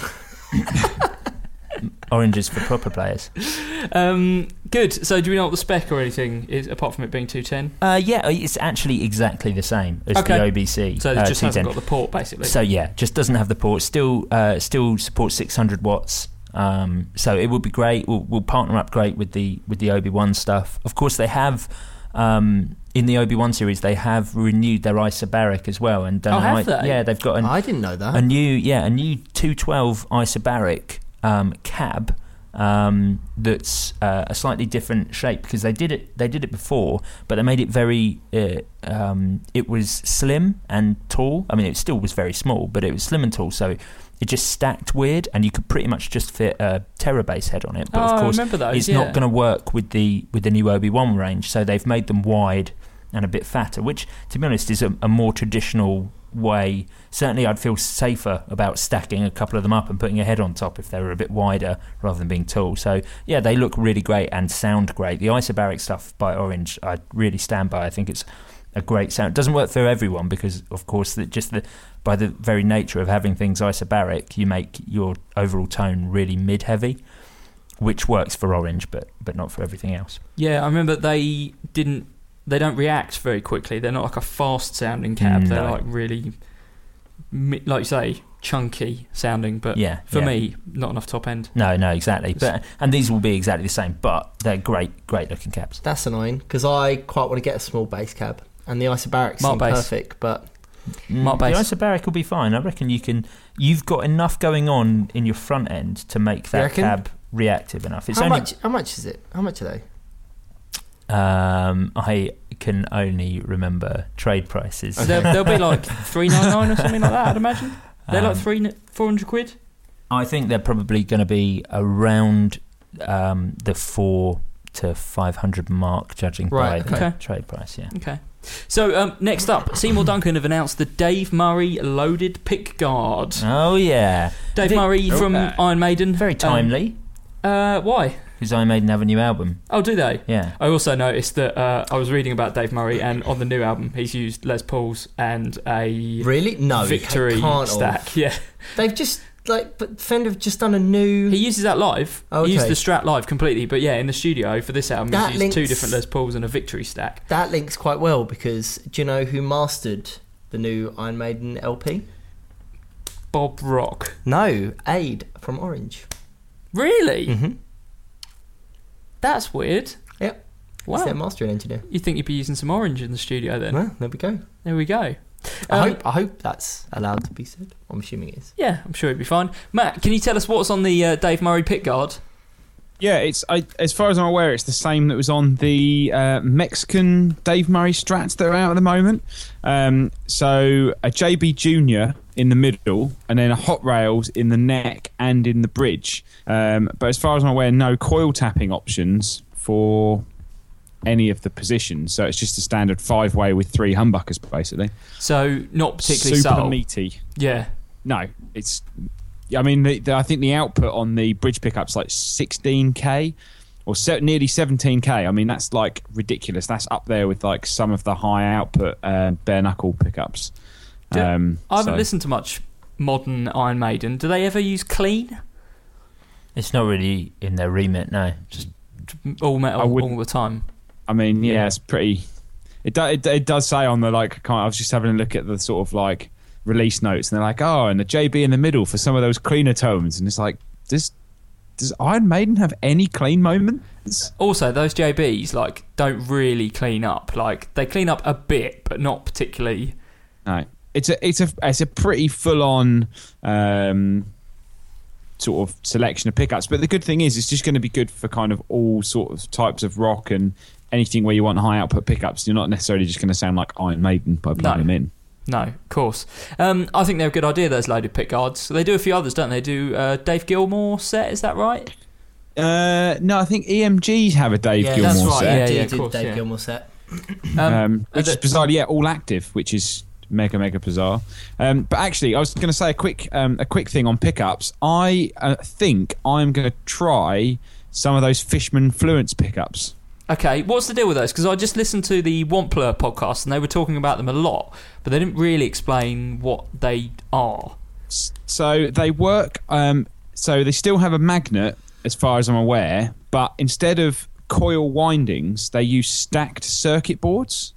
Orange is for proper players. Um, good. So do we know what the spec or anything is apart from it being two ten? Uh, yeah, it's actually exactly the same as Okay. the O B C. So it uh, just hasn't two ten. got the port basically. So yeah, just doesn't have the port. Still, uh, still supports six hundred watts. Um, so it would be great. We'll, we'll partner up great with the with the O B one stuff. Of course, they have um, in the O B one series they have renewed their isobaric as well. And done Oh, a have ni- they? Yeah, they've got an, I didn't know that. a new yeah a new two twelve isobaric um, cab. Um, that's uh, a slightly different shape because they did it. They did it before, but they made it very. Uh, um, it was slim and tall. I mean, it still was very small, but it was slim and tall. So it just stacked weird, and you could pretty much just fit a Terra bass head on it. But Oh, of I course, remember those, it's yeah. not going to work with the with the new O B one range. So they've made them wide and a bit fatter, which, to be honest, is a, a more traditional way. Certainly I'd feel safer about stacking a couple of them up and putting a head on top if they were a bit wider rather than being tall. So yeah, they look really great and sound great. The isobaric stuff by Orange I really stand by. I think it's a great sound. It doesn't work for everyone because of course that just the by the very nature of having things isobaric you make your overall tone really mid heavy, which works for Orange but but not for everything else. Yeah, I remember they didn't. They don't react very quickly. They're not like a fast sounding cab. No. They're like really, mi- like you say, chunky sounding. But Yeah, for yeah. me, not enough top end. No, no, exactly. But and these will be exactly the same, but they're great, great looking cabs. That's annoying because I quite want to get a small bass cab, and the isobaric Mark seem bass. perfect. But Mark Mm, the bass. isobaric will be fine. I reckon you can. You've got enough going on in your front end to make You that reckon? cab reactive enough. It's how only. much? How much is it? How much are they? Um, I can only remember trade prices. They'll, they'll be like three nine nine or something like that. I'd imagine they're like Um, three four hundred quid. I think they're probably going to be around um, the four to five hundred mark, judging Right, by the okay. trade price. Yeah. Okay. So um, next up, Seymour Duncan have announced the Dave Murray loaded pick guard. Oh yeah, Dave Vic- Murray from uh, Iron Maiden. very timely. Um, uh, why? Because Iron Maiden have a new album. Oh, do they? Yeah. I also noticed that uh, I was reading about Dave Murray, and on the new album, he's used Les Pauls and a Really? No, Victory can't stack. have. Yeah, They've just like, but Fender have just done a new. He uses that live. Oh, okay. He used the Strat live completely, but yeah, in the studio for this album, That he's used two links- different Les Pauls and a Victory stack. That links quite well because do you know who mastered the new Iron Maiden L P? Bob Rock. No, Aid from Orange. Really? Mm-hmm. That's weird. Yep. Wow. He's their mastering engineer. You think you'd be using some Orange in the studio then? Well, there we go. There we go. I Um, hope I hope that's allowed to be said. I'm assuming it is. Yeah, I'm sure it'd be fine. Matt, can you tell us what's on the uh, Dave Murray pickguard? Yeah, it's I, as far as I'm aware, it's the same that was on the uh, Mexican Dave Murray Strats that are out at the moment. Um, so a J B Junior in the middle, and then a Hot Rails in the neck and in the bridge. Um, but as far as I'm aware, no coil tapping options for any of the positions. So it's just a standard five-way with three humbuckers, basically. So not particularly super subtle. meaty. Yeah. No, it's. I mean, the, the, I think the output on the bridge pickup's like sixteen K or se- nearly seventeen K. I mean, that's like ridiculous. That's up there with like some of the high output uh, bare knuckle pickups. Yeah. Um, I haven't so- listened to much modern Iron Maiden. Do they ever use clean? It's not really in their remit, no. Just all I metal wouldn't- all the time. I mean, yeah, it's pretty. It, do, it it does say on the like. Kind of, I was just having a look at the sort of like release notes, and they're like, oh, and the J B in the middle for some of those cleaner tones, and it's like, does does Iron Maiden have any clean moments? Also, those J Bs like don't really clean up. Like they clean up a bit, but not particularly. No, it's a it's a it's a pretty full on. Um, sort of selection of pickups, but the good thing is it's just going to be good for kind of all sort of types of rock and anything where you want high output pickups. You're not necessarily just going to sound like Iron Maiden by plugging No. them in. No, of course. Um, I think they're a good idea, those loaded pick guards. They do a few others, don't they? Do uh, Dave Gilmour set, is that right? Uh, no, I think E M Gs have a Dave yeah, Gilmour that's right. set, Yeah, Did- yeah, of did course, Dave yeah. Gilmour set. Um, um, which uh, is bizarre. Yeah, all active, which is mega mega bizarre. Um, but actually, I was going to say a quick um, a quick thing on pickups. I uh, think I'm going to try some of those Fishman Fluence pickups. Okay, what's the deal with those? Because I just listened to the Wampler podcast and they were talking about them a lot, but they didn't really explain what they are. So they work. Um, so they still have a magnet, as far as I'm aware, but instead of coil windings, they use stacked circuit boards.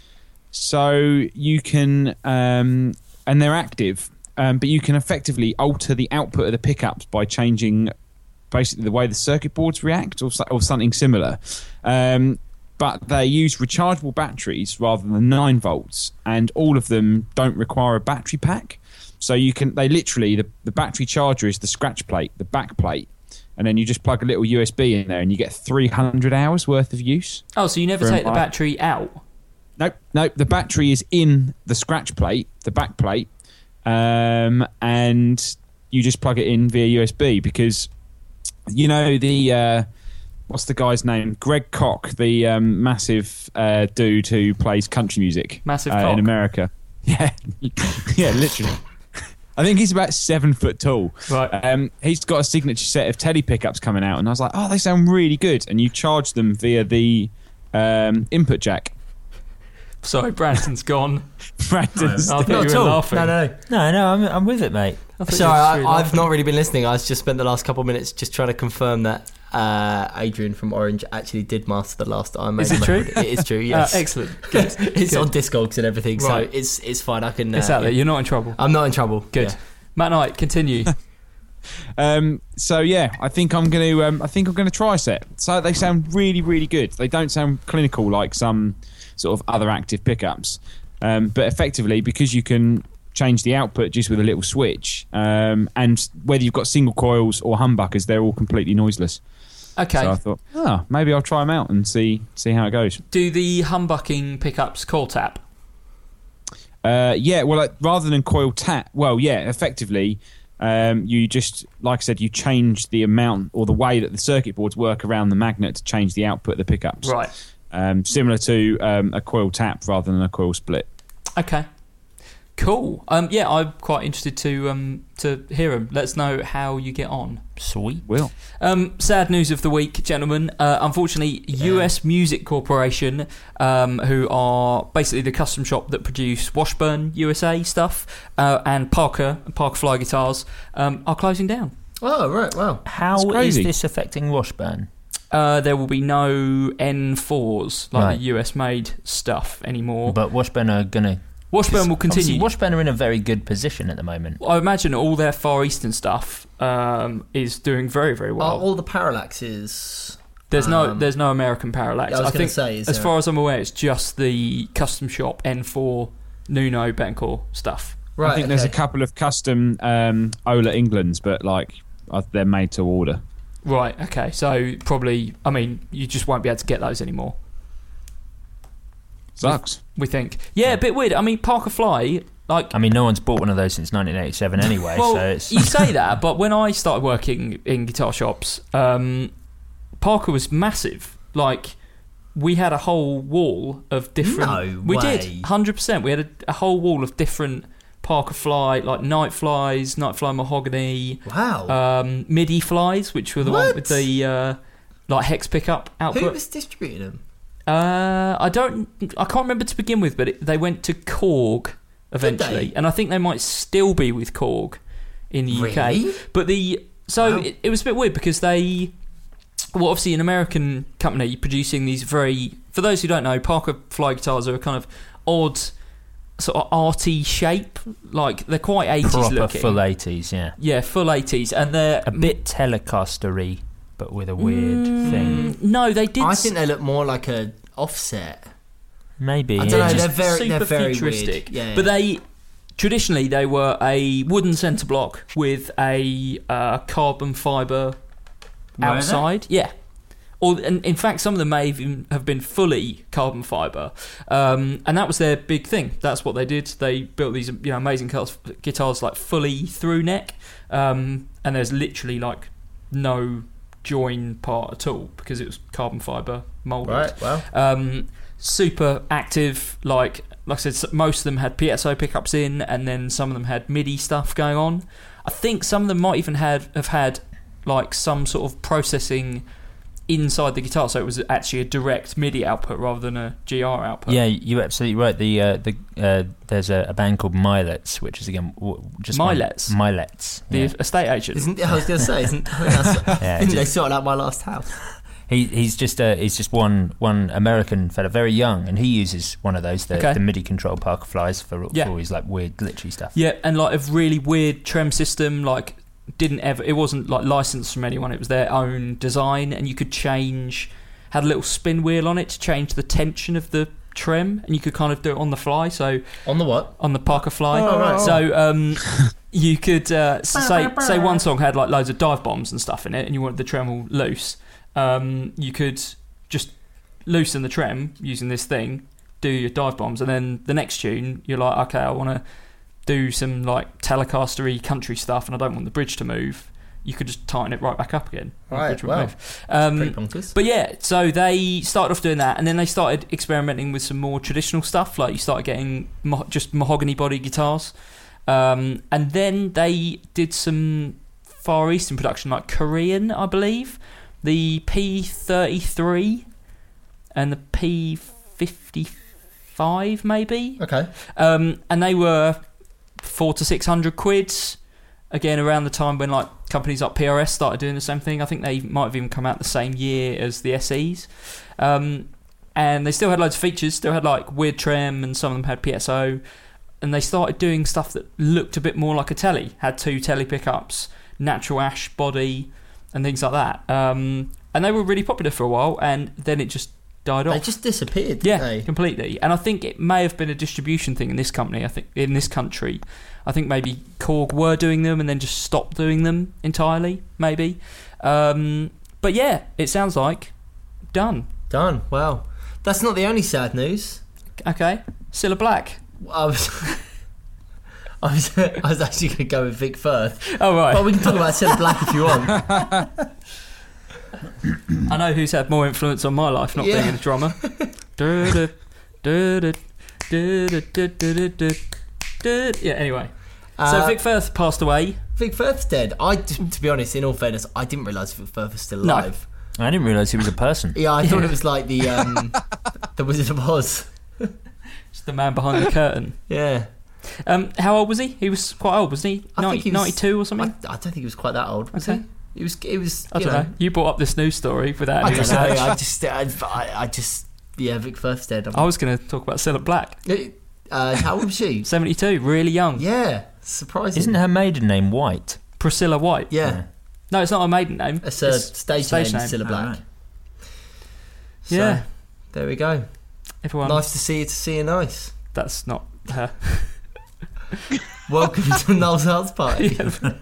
So you can, um, and they're active, um, but you can effectively alter the output of the pickups by changing basically the way the circuit boards react, or, so- or something similar. Um, but they use rechargeable batteries rather than nine volts, and all of them don't require a battery pack. So you can, they literally, the, the battery charger is the scratch plate, the back plate, and then you just plug a little U S B in there and you get three hundred hours worth of use. Oh, so you never For take the my- battery out? Nope, nope. The battery is in the scratch plate, the back plate, um, and you just plug it in via U S B because, you know, the uh, what's the guy's name? Greg Koch, the um, massive uh, dude who plays country music, Massive uh, cock. in America. Yeah, yeah, literally. I think he's about seven foot tall. Right. Um, he's got a signature set of Tele pickups coming out, and I was like, oh, they sound really good. And you charge them via the um, input jack. Sorry, Brandon's gone. Brandon's I thought Not you at were all. laughing. No, no, no. No, no, I'm, I'm with it, mate. I thought you Sorry, were I, really I've laughing. not really been listening. I just spent the last couple of minutes just trying to confirm that uh, Adrian from Orange actually did master the last Iron Is Maiden it true? record. It is true, yes. Uh, excellent. Good. It's Good. on Discogs and everything, Right. so it's it's fine. I can. Uh, It's out there. yeah. You're not in trouble. I'm not in trouble. Good. Yeah. Matt Knight, continue. Um, so yeah, I think I'm going to. Um, I think I'm going to try a set. So they sound really, really good. They don't sound clinical like some sort of other active pickups, um, but effectively because you can change the output just with a little switch, um, and whether you've got single coils or humbuckers, they're all completely noiseless. Okay. So I thought, oh, maybe I'll try them out and see see how it goes. Do the humbucking pickups coil tap? Uh, yeah, well, like, rather than coil tap, well, yeah, effectively, um, you just, like I said, you change the amount or the way that the circuit boards work around the magnet to change the output of the pickups. Right. Um, similar to um, a coil tap rather than a coil split. Okay. Cool. Um, yeah, I'm quite interested to um, to hear them. Let us know how you get on. Sweet. Will. Um, sad news of the week, gentlemen. Uh, unfortunately, Yeah. U S Music Corporation, um, who are basically the custom shop that produce Washburn U S A stuff uh, and Parker Parker Fly guitars, um, are closing down. Oh, right, wow. How It's is crazy. this affecting Washburn? Uh, there will be no N fours like Right. the U S made stuff anymore. But Washburn are gonna. Washburn will continue. Obviously, Washburn are in a very good position at the moment. I imagine all their Far Eastern stuff um, is doing very, very well. Are all the parallaxes... there's no, um, there's no American parallax. I was think, gonna say, is as there- far as I'm aware, it's just the custom shop N four Nuno Betancourt stuff. Right, I think there's a okay. couple of custom um, Ola Englands, but like uh, they're made to order. Right. Okay. So probably, I mean, you just won't be able to get those anymore. Sucks. We think. Yeah, a bit weird. I mean, Parker Fly, like. I mean, no one's bought one of those since nineteen eighty-seven anyway. Well, so it's you say that, but when I started working in guitar shops, um, Parker was massive. Like, we had a whole wall of different. No we way. did, one hundred percent. We had a, a whole wall of different Parker Fly, like Night Flies, Night Fly Mahogany, Wow. um, MIDI Flies, which were the one What? with the uh, like hex pickup Who output. was distributing them? Uh, I don't. I can't remember to begin with, but it, they went to Korg eventually, they? and I think they might still be with Korg in the U K. Really? But the so Wow. it, it was a bit weird because they, well, obviously an American company producing these very. For those who don't know, Parker Fly guitars are a kind of odd, sort of arty shape. Like they're quite eighties proper looking. full eighties, yeah. Yeah, full eighties, and they're A bit Telecaster-y, but with a weird thing. Mm, no, they did. I s- think they look more like a offset. Maybe. I yeah. don't know, just they're very- super they're very futuristic. weird. Yeah, But yeah. they traditionally they were a wooden centre block with a uh, carbon fibre Were they? outside. Yeah. Or and in fact, some of them may even have been fully carbon fibre, um, and that was their big thing. That's what they did. They built these, you know, amazing guitars, guitars like fully through neck, um, and there's literally like no join part at all because it was carbon fibre moulded. Right, wow. Um, super active, like like I said, s- most of them had P S O pickups in, and then some of them had MIDI stuff going on. I think some of them might even had have had like some sort of processing inside the guitar, so it was actually a direct MIDI output rather than a G R output. Yeah, you're absolutely right. The uh, the uh, there's a, a band called Milets, which is again w- just one- Milets? Milets. The Yeah. estate agent. Isn't I was going to say, isn't I think that's, Yeah, didn't it they is. sorted out my last house? He he's just uh, he's just one one American fella, very young, and he uses one of those the, Okay. the MIDI control Parker Flies for, Yeah. for all his like weird glitchy stuff. Yeah, and like a really weird trem system, like didn't ever it wasn't like licensed from anyone, it was their own design, and you could change, had a little spin wheel on it to change the tension of the trem, and you could kind of do it on the fly, so On the what? on the Parker Fly. Oh, right. So um, you could uh, s- say say one song had like loads of dive bombs and stuff in it, and you wanted the trem all loose. Um, you could just loosen the trem using this thing, do your dive bombs, and then the next tune you're like, okay, I want to do some like Telecaster-y country stuff, and I don't want the bridge to move. You could just tighten it right back up again. and the Right, bridge would wow. move. Um, Pretty bonkers. but yeah, so they started off doing that, and then they started experimenting with some more traditional stuff. Like you started getting mo- just mahogany body guitars, um, and then they did some Far Eastern production, like Korean, I believe, the P thirty-three and the P fifty-five, maybe. Okay. Um, and they were four to six hundred quids. Again, around the time when like companies like P R S started doing the same thing. I think they might have even come out the same year as the S Es. Um, and they still had loads of features. Still had like weird trem, and some of them had P S O. And they started doing stuff that looked a bit more like a telly. Had two telly pickups, natural ash body, and things like that. Um, and they were really popular for a while, and then it just died off. They just disappeared, didn't Yeah, they? completely. And I think it may have been a distribution thing in this company. I think in this country, I think maybe Korg were doing them and then just stopped doing them entirely. Maybe, um, but yeah, it sounds like done. Done. Wow. That's not the only sad news. Okay, Cilla Black. I was, I was, I was actually going to go with Vic Firth, Oh right, but we can talk about Cilla Black if you want. I know who's had more influence on my life, not Yeah. being a drummer. Du-du, du-du, du-du, du-du, du-du, Yeah. Anyway, Uh, so Vic Firth passed away. Vic Firth's dead. I, to be honest, in all fairness, I didn't realise Vic Firth was still No. alive. I didn't realise he was a person. Yeah, I thought it was like the um, the Wizard of Oz. Just the man behind the curtain. Yeah. Um, how old was he? He was quite old, wasn't he? I think ninety, he was- ninety-two or I, something? I don't think he was quite that old. Was Okay. he? It was. It was. I You don't know. know. You brought up this news story without I any don't know. research. I just. I, I, I just. Yeah, Vic Firth's dead. I was going to talk about Cilla Black. Uh, how old was she? seventy-two, really young. Yeah, surprising. Isn't her maiden name White? Priscilla White. Yeah, No, it's not her maiden name. it's a stage, stage name, name. Cilla Black. Oh, right. So, Yeah. there we go. Everyone. Nice to see you. To see you. Nice. That's not her. Welcome to Noel's house party.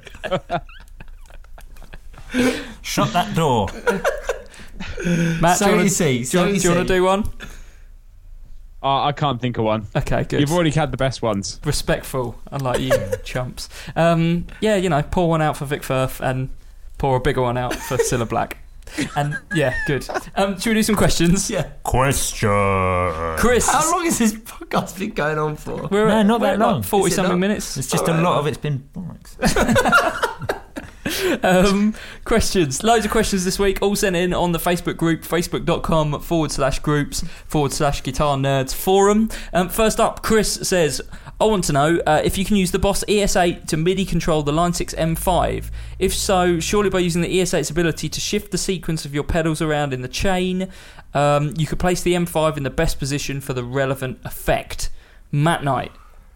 Shut that door. Matt, So do you you wanna- see, do you so wanna- you do you want see. to do one? Uh, I can't think of one. Okay, good. You've already had the best ones. Respectful, unlike you chumps. Um, yeah, you know, pour one out for Vic Firth and pour a bigger one out for Cilla Black. And yeah, good. Um, should we do some questions? Yeah. Question. Chris, How long has this podcast been going on for? we're No, at, not we're that at long. Like forty Is it something not? minutes. It's just a lot of it's been bollocks. Um, questions. Loads of questions this week, all sent in on the Facebook group, facebook.com forward slash groups forward slash guitar nerds forum. Um, first up, Chris says, I want to know uh, if you can use the Boss E S eight to MIDI control the Line six M five. If so, surely by using the E S eight's ability to shift the sequence of your pedals around in the chain, um, you could place the M five in the best position for the relevant effect. Matt Knight,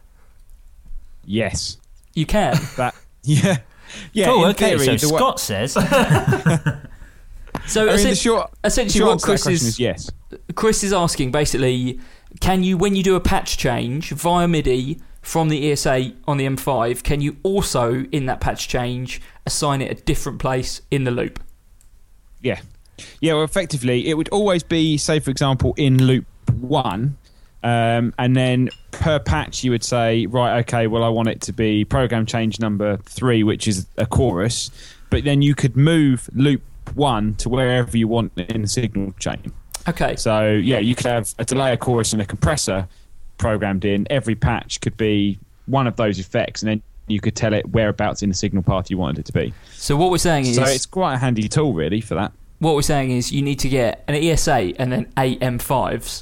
Yes. you can. That. Yeah. Yeah. Cool, in okay, theory, so the wa- Scott says. So I mean, essen- the short, essentially short what answer to that Chris question is... is yes. Chris is asking basically, can you, when you do a patch change via MIDI from the E S eight on the M five, can you also, in that patch change, assign it a different place in the loop? Yeah. Yeah, well, effectively, it would always be, say, for example, in loop one, um, and then per patch you would say, right, okay, well, I want it to be program change number three, which is a chorus, but then you could move loop one to wherever you want in the signal chain. Okay. So, yeah, you could have a delay, a chorus, and a compressor programmed in. Every patch could be one of those effects, and then you could tell it whereabouts in the signal path you wanted it to be. So what we're saying is... So it's quite a handy tool, really, for that. What we're saying is you need to get an E S eight and then eight M fives.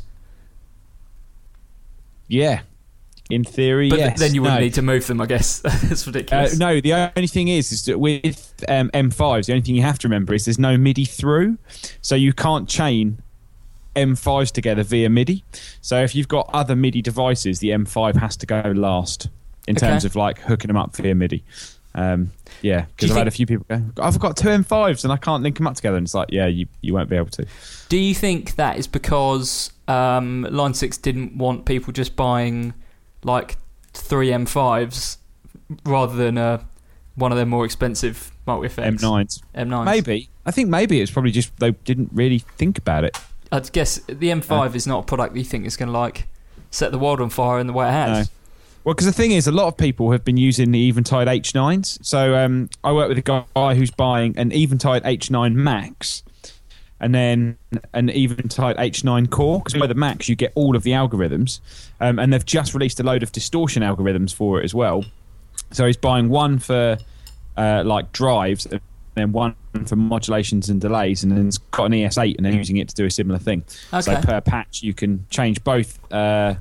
Yeah. In theory, But yes. then you wouldn't No. need to move them, I guess. It's Uh, ridiculous. no, the only thing is, is that with um, M fives, the only thing you have to remember is there's no MIDI through, so you can't chain M fives together via MIDI. So if you've got other MIDI devices, the M five has to go last in Okay. terms of like hooking them up via MIDI. Um, yeah, Do you because I've had think- a few people go, I've got two M fives and I can't link them up together, and it's like, yeah, you, you won't be able to. Do you think that is because um, Line six didn't want people just buying like three M fives rather than uh, one of their more expensive multi-effects? M nines. M nines. Maybe. I think maybe it's probably just they didn't really think about it. I'd guess the M five is not a product that you think is going to like set the world on fire in the way it has. No. Well, because the thing is, a lot of people have been using the Eventide H nines. So um, I work with a guy who's buying an Eventide H nine Max and then an Eventide H nine Core. Because with the Max, you get all of the algorithms. Um, and they've just released a load of distortion algorithms for it as well. So he's buying one for uh, like drives, and then one for modulations and delays, and then he's got an E S eight and then using it to do a similar thing. Okay. So per patch, you can change both uh,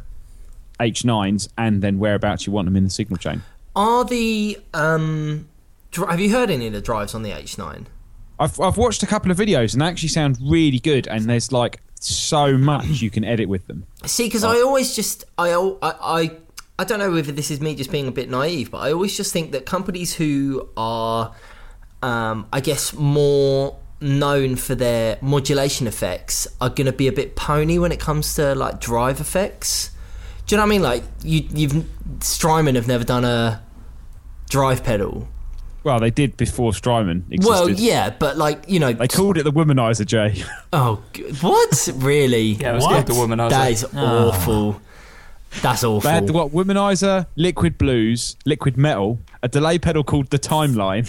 H nines and then whereabouts you want them in the signal chain. Are the um, dri- have you heard any of the drives on the H nine? I've I've watched a couple of videos and they actually sound really good, and there's like so much you can edit with them. See, because I always just I, al- I I I don't know whether this is me just being a bit naive, but I always just think that companies who are, um, I guess, more known for their modulation effects are going to be a bit pony when it comes to like drive effects. Do you know what I mean? Like you, you've Strymon have never done a drive pedal. Well, they did before Strymon existed. Well, yeah, but like you know, They called it the Womanizer, Jay. oh, g- what? Really? Yeah, it was What? called the Womanizer. That is awful. That's awful. They had the what? Womanizer, Liquid Blues, Liquid Metal, a delay pedal called the Timeline,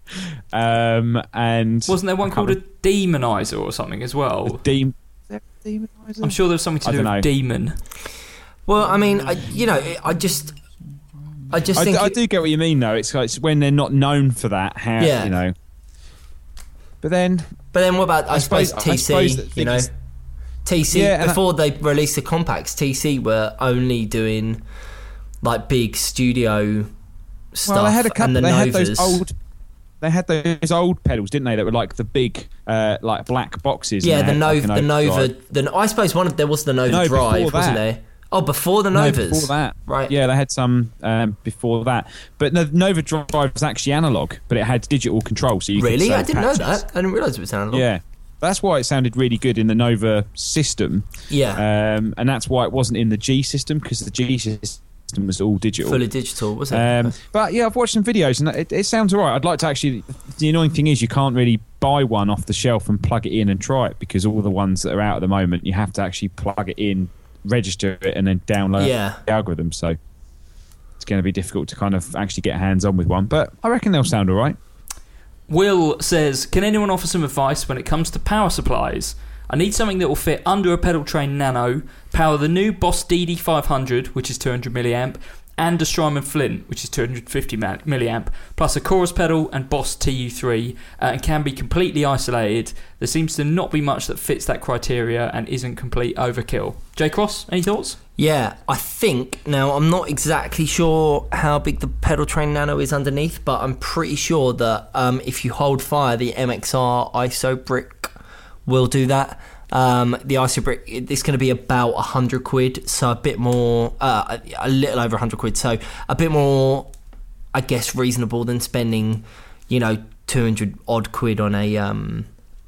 um, and Wasn't there one I called can't a Demonizer or something as well? remember- Dem- is there a Demonizer? I'm sure there was something to I do don't with know. Demon. Well, I mean, I, you know, I just I just I, think I it- do get what you mean, though. It's, like, it's when they're not known for that. How Yeah. you know. But then, But then what about I, I suppose, suppose- T I C? suppose the You thing know, is- T C Yeah, and before they released the compacts, T C were only doing like big studio stuff. well, they had a couple. and the They Novas. had those old. They had those old pedals, didn't they? That were like the big, uh, like black boxes. Yeah, and the they had, like, Nova. an The Nova. overdrive. The, I suppose one of there was the Nova No, before Drive, wasn't that. there? Oh, before the No, Novas. before that. Right. Yeah, they had some um, before that. But the Nova Drive was actually analog, but it had digital control. So you could Really? save I didn't know patches. that. I didn't realise it was analog. Yeah. That's why it sounded really good in the Nova system. Yeah. Um, and that's why it wasn't in the G system, because the G system was all digital. Fully digital, wasn't it? Um, but yeah, I've watched some videos and it, it sounds alright. I'd like to actually. The annoying thing is you can't really buy one off the shelf and plug it in and try it, because all the ones that are out at the moment, you have to actually plug it in, register it, and then download Yeah. the algorithm. So it's going to be difficult to kind of actually get hands on with one. But I reckon they'll sound alright. Will says, can anyone offer some advice when it comes to power supplies? I need something that will fit under a pedal train Nano, power the new Boss D D five hundred, which is two hundred milliamp, and a Strymon Flint, which is two hundred fifty milliamp, plus a chorus pedal and Boss T U three, uh, and can be completely isolated. There seems to not be much that fits that criteria and isn't complete overkill. J Cross, any thoughts? Yeah, I think, now I'm not exactly sure how big the pedal train Nano is underneath, but I'm pretty sure that um, if you hold fire, the M X R ISO brick will do that. Um, the ISO brick, it's going to be about one hundred quid, so a bit more, uh, a, a little over one hundred quid, so a bit more, I guess, reasonable than spending, you know, two hundred odd quid on a... Um,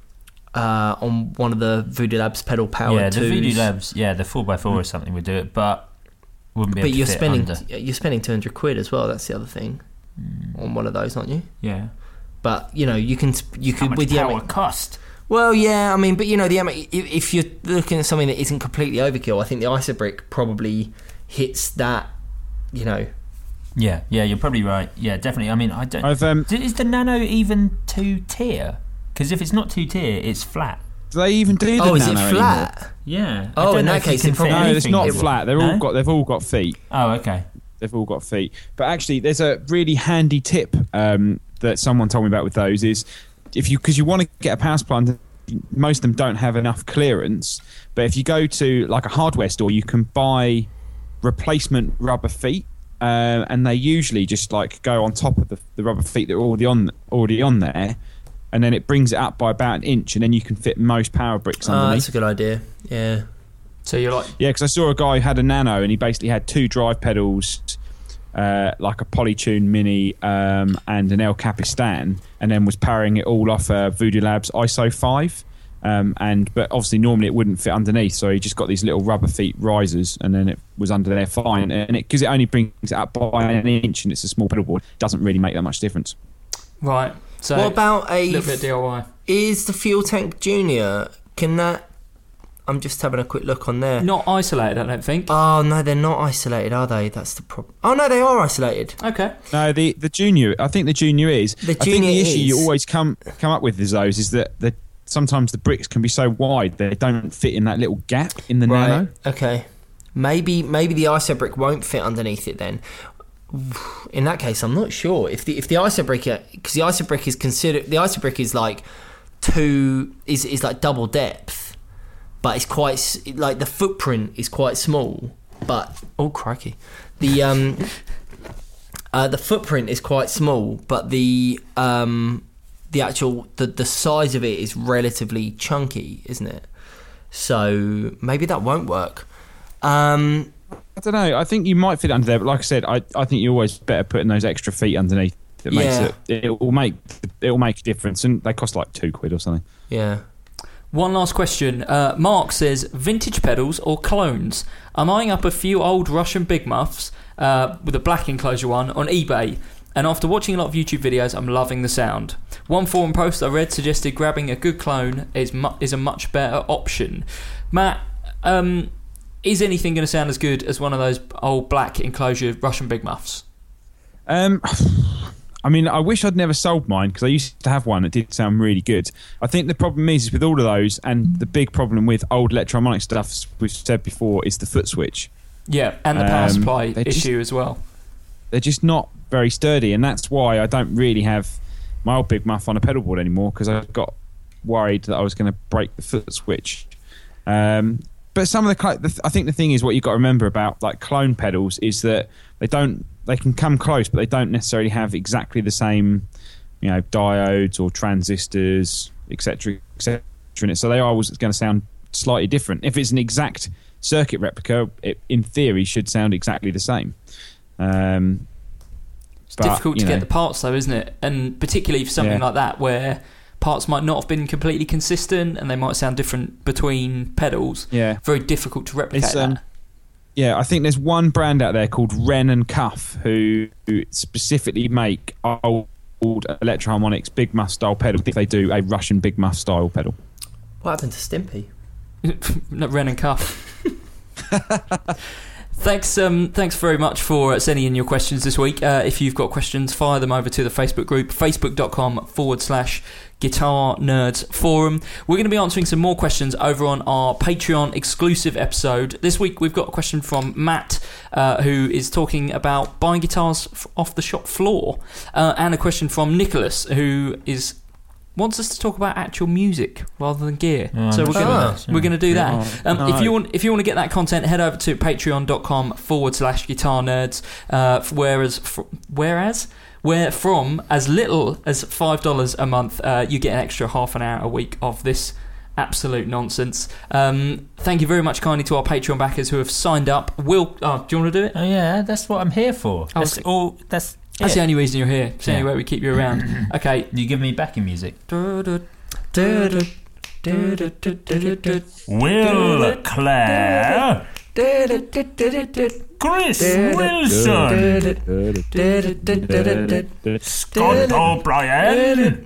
Uh, on one of the Voodoo Labs pedal power Yeah, the twos. Voodoo Labs, yeah, the four by four or something would do it, but wouldn't be able But to you're fit spending under. you're spending two hundred quid as well. That's the other thing on one of those, aren't you? Yeah. But you know, you can you How could much with the power M- cost? well, yeah, I mean, but you know, the M- if if you're looking at something that isn't completely overkill, I think the Isobrick probably hits that. You know, Yeah, yeah, you're probably right. Yeah, definitely. I mean, I don't. I've, um, D- is the Nano even two tier? Because if it's not two tier, it's flat. Do they even do the oh, is it Nano flat? anymore? Yeah. I Oh, don't in know that if you case, can it fit probably- No, it's anything not in- flat. They're No? all got. They've all got feet. Oh, okay. They've all got feet. But actually, there's a really handy tip um, that someone told me about with those is if you because you want to get a power supply, and most of them don't have enough clearance. But if you go to like a hardware store, you can buy replacement rubber feet, uh, and they usually just like go on top of the, the rubber feet that are already on already on there, and then it brings it up by about an inch, and then you can fit most power bricks Oh, underneath. that's a good idea. Yeah. So you're like, Yeah, because I saw a guy who had a Nano and he basically had two drive pedals, uh, like a Polytune Mini um, and an El Capistan, and then was powering it all off uh, Voodoo Labs I S O five. Um, and but obviously normally it wouldn't fit underneath, so he just got these little rubber feet risers, and then it was under there fine. And it because it only brings it up by an inch and it's a small pedal board, doesn't really make that much difference. right. So What about a a? little bit of D I Y. Is the Fuel Tank Junior? Can that? I'm just having a quick look on there. Not isolated, I don't think. Oh no, they're not isolated, are they? That's the problem. Oh no, they are isolated. Okay. No, the the Junior, I think the Junior is. The I think Junior the issue you is. always come come up with is those is that the sometimes the bricks can be so wide they don't fit in that little gap in the Right. Nano. Okay. Maybe maybe the ISO brick won't fit underneath it then. In that case, I'm not sure if the if the ISO brick because the ISO brick is considered the ISO brick is like two is is like double depth, but it's quite s- like the footprint is quite small. But oh crikey, the um uh, the footprint is quite small, but the um the actual the the size of it is relatively chunky, isn't it? So maybe that won't work. Um, I don't know. I think you might fit it under there, but like I said, I, I think you're always better putting those extra feet underneath. It makes Yeah. it. It will make it will make a difference, and they cost like two quid or something. yeah. One last question. Uh, Mark says, vintage pedals or clones? I'm eyeing up a few old Russian Big Muffs uh, with a black enclosure one on eBay, and after watching a lot of YouTube videos, I'm loving the sound. One forum post I read suggested grabbing a good clone is mu- is a much better option. Matt, um, is anything going to sound as good as one of those old black enclosure Russian Big Muffs? Um, I mean, I wish I'd never sold mine because I used to have one that did sound really good. I think the problem is, is with all of those, and the big problem with old electronic stuff, as we've said before, is the foot switch. Yeah, and the power Um, supply they just- issue as well. they're just not very sturdy, and that's why I don't really have my old Big Muff on a pedal board anymore, because I got worried that I was going to break the foot switch. Um, but some of the, the I think the thing is, what you've got to remember about like clone pedals is that they don't they can come close, but they don't necessarily have exactly the same, you know, diodes or transistors, et cetera, et cetera in it. So they are always going to sound slightly different. If it's an exact circuit replica, it in theory should sound exactly the same. Um, it's but, difficult to know, get the parts though, isn't it? And particularly for something yeah. like that, where parts might not have been completely consistent and they might sound different between pedals. Yeah, very difficult to replicate it's, um, that. Yeah, I think there's one brand out there called Wren and Cuff who, who specifically make old Electro Harmonix Big Muff style pedal. I think they do a Russian Big Muff style pedal. What happened to Stimpy? Wren and Cuff. Thanks, um, thanks very much for sending in your questions this week. Uh, if you've got questions, fire them over to the Facebook group, facebook.com forward slash Guitar Nerds Forum. We're going to be answering some more questions over on our Patreon exclusive episode. This week we've got a question from Matt, uh, who is talking about buying guitars f- off the shop floor, uh, and a question from Nicholas, who is wants us to talk about actual music rather than gear. Oh, so we're going to we're going to do that. Oh, Um, no. If you want, if you want to get that content, head over to patreon.com forward slash guitar nerds. Uh, whereas, fr- whereas, where from as little as five dollars a month, uh, you get an extra half an hour a week of this absolute nonsense. Um, thank you very much kindly to our Patreon backers who have signed up. Will, oh, do you want to do it? Oh yeah, that's what I'm here for. I was That's think- all. That's That's it. the only reason you're here. It's the only Yeah. way we keep you around. Okay. You give me backing music. Will Clare, Chris Wilson, Scott O'Brien,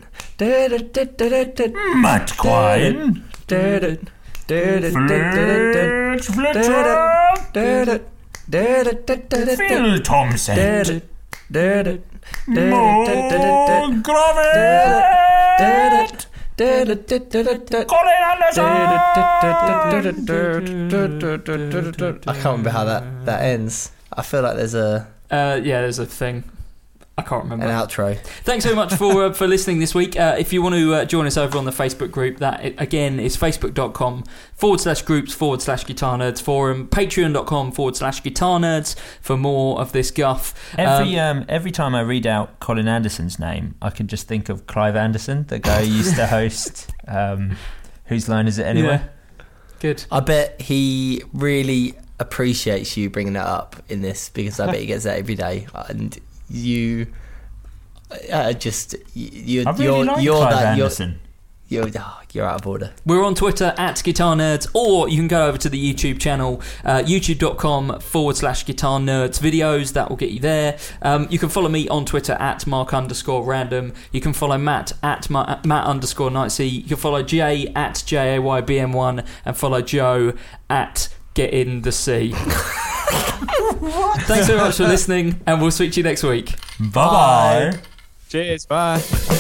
Matt Quine, Fletch Fletcher, Phil Thompson, Mo Gravett, Colin Anderson. I can't remember how that, that ends. I feel like there's a Uh, yeah, there's a thing. I can't remember. an outro. Thanks so much for uh, for listening this week. Uh, if you want to uh, join us over on the Facebook group, that again is facebook.com forward slash groups forward slash guitar nerds forum, patreon.com forward slash guitar nerds for more of this guff. Every Um, um, every time I read out Colin Anderson's name, I can just think of Clive Anderson, the guy who used to host um, Whose Line Is It Anyway? Yeah. Good. I bet he really appreciates you bringing that up in this, because I bet he gets that every day. And you uh, just you, I really you're like you're Clive that you're, Anderson. you're oh, you're out of order. We're on Twitter at Guitar Nerds, or you can go over to the YouTube channel, uh, youtube.com forward slash Guitar Nerds videos. That will get you there. Um, you can follow me on Twitter at Mark underscore random. You can follow Matt at Ma- Matt underscore Nightsea. You can follow Jay at J A Y B M one, and follow Joe at Get In The Sea. Thanks so much for listening, and we'll speak to you next week. Bye bye. Cheers, bye.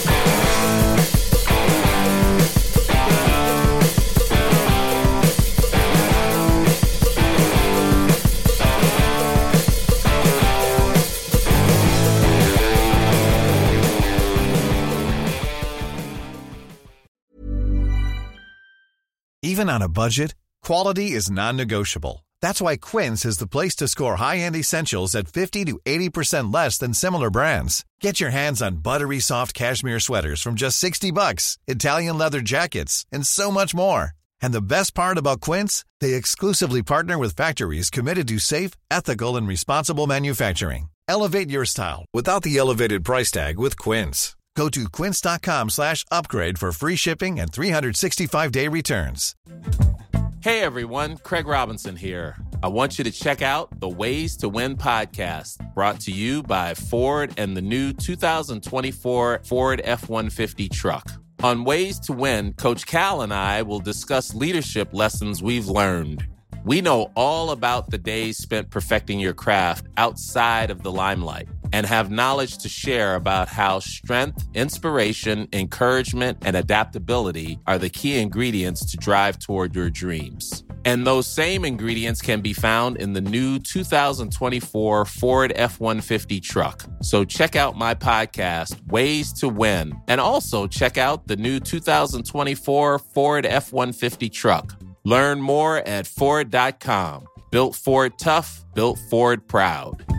Even on a budget, quality is non-negotiable. That's why Quince is the place to score high-end essentials at fifty to eighty percent less than similar brands. Get your hands on buttery soft cashmere sweaters from just sixty bucks, Italian leather jackets, and so much more. And the best part about Quince, they exclusively partner with factories committed to safe, ethical, and responsible manufacturing. Elevate your style without the elevated price tag with Quince. Go to quince.com slash upgrade for free shipping and three sixty-five day returns. Hey everyone, Craig Robinson here. I want you to check out the Ways to Win podcast, brought to you by Ford and the new two thousand twenty-four Ford F one fifty truck. On Ways to Win, Coach Cal and I will discuss leadership lessons we've learned. We know all about the days spent perfecting your craft outside of the limelight, and have knowledge to share about how strength, inspiration, encouragement, and adaptability are the key ingredients to drive toward your dreams. And those same ingredients can be found in the new two thousand twenty-four Ford F one fifty truck. So check out my podcast, Ways to Win, and also check out the new two thousand twenty-four Ford F one fifty truck. Learn more at Ford dot com. Built Ford tough, built Ford proud.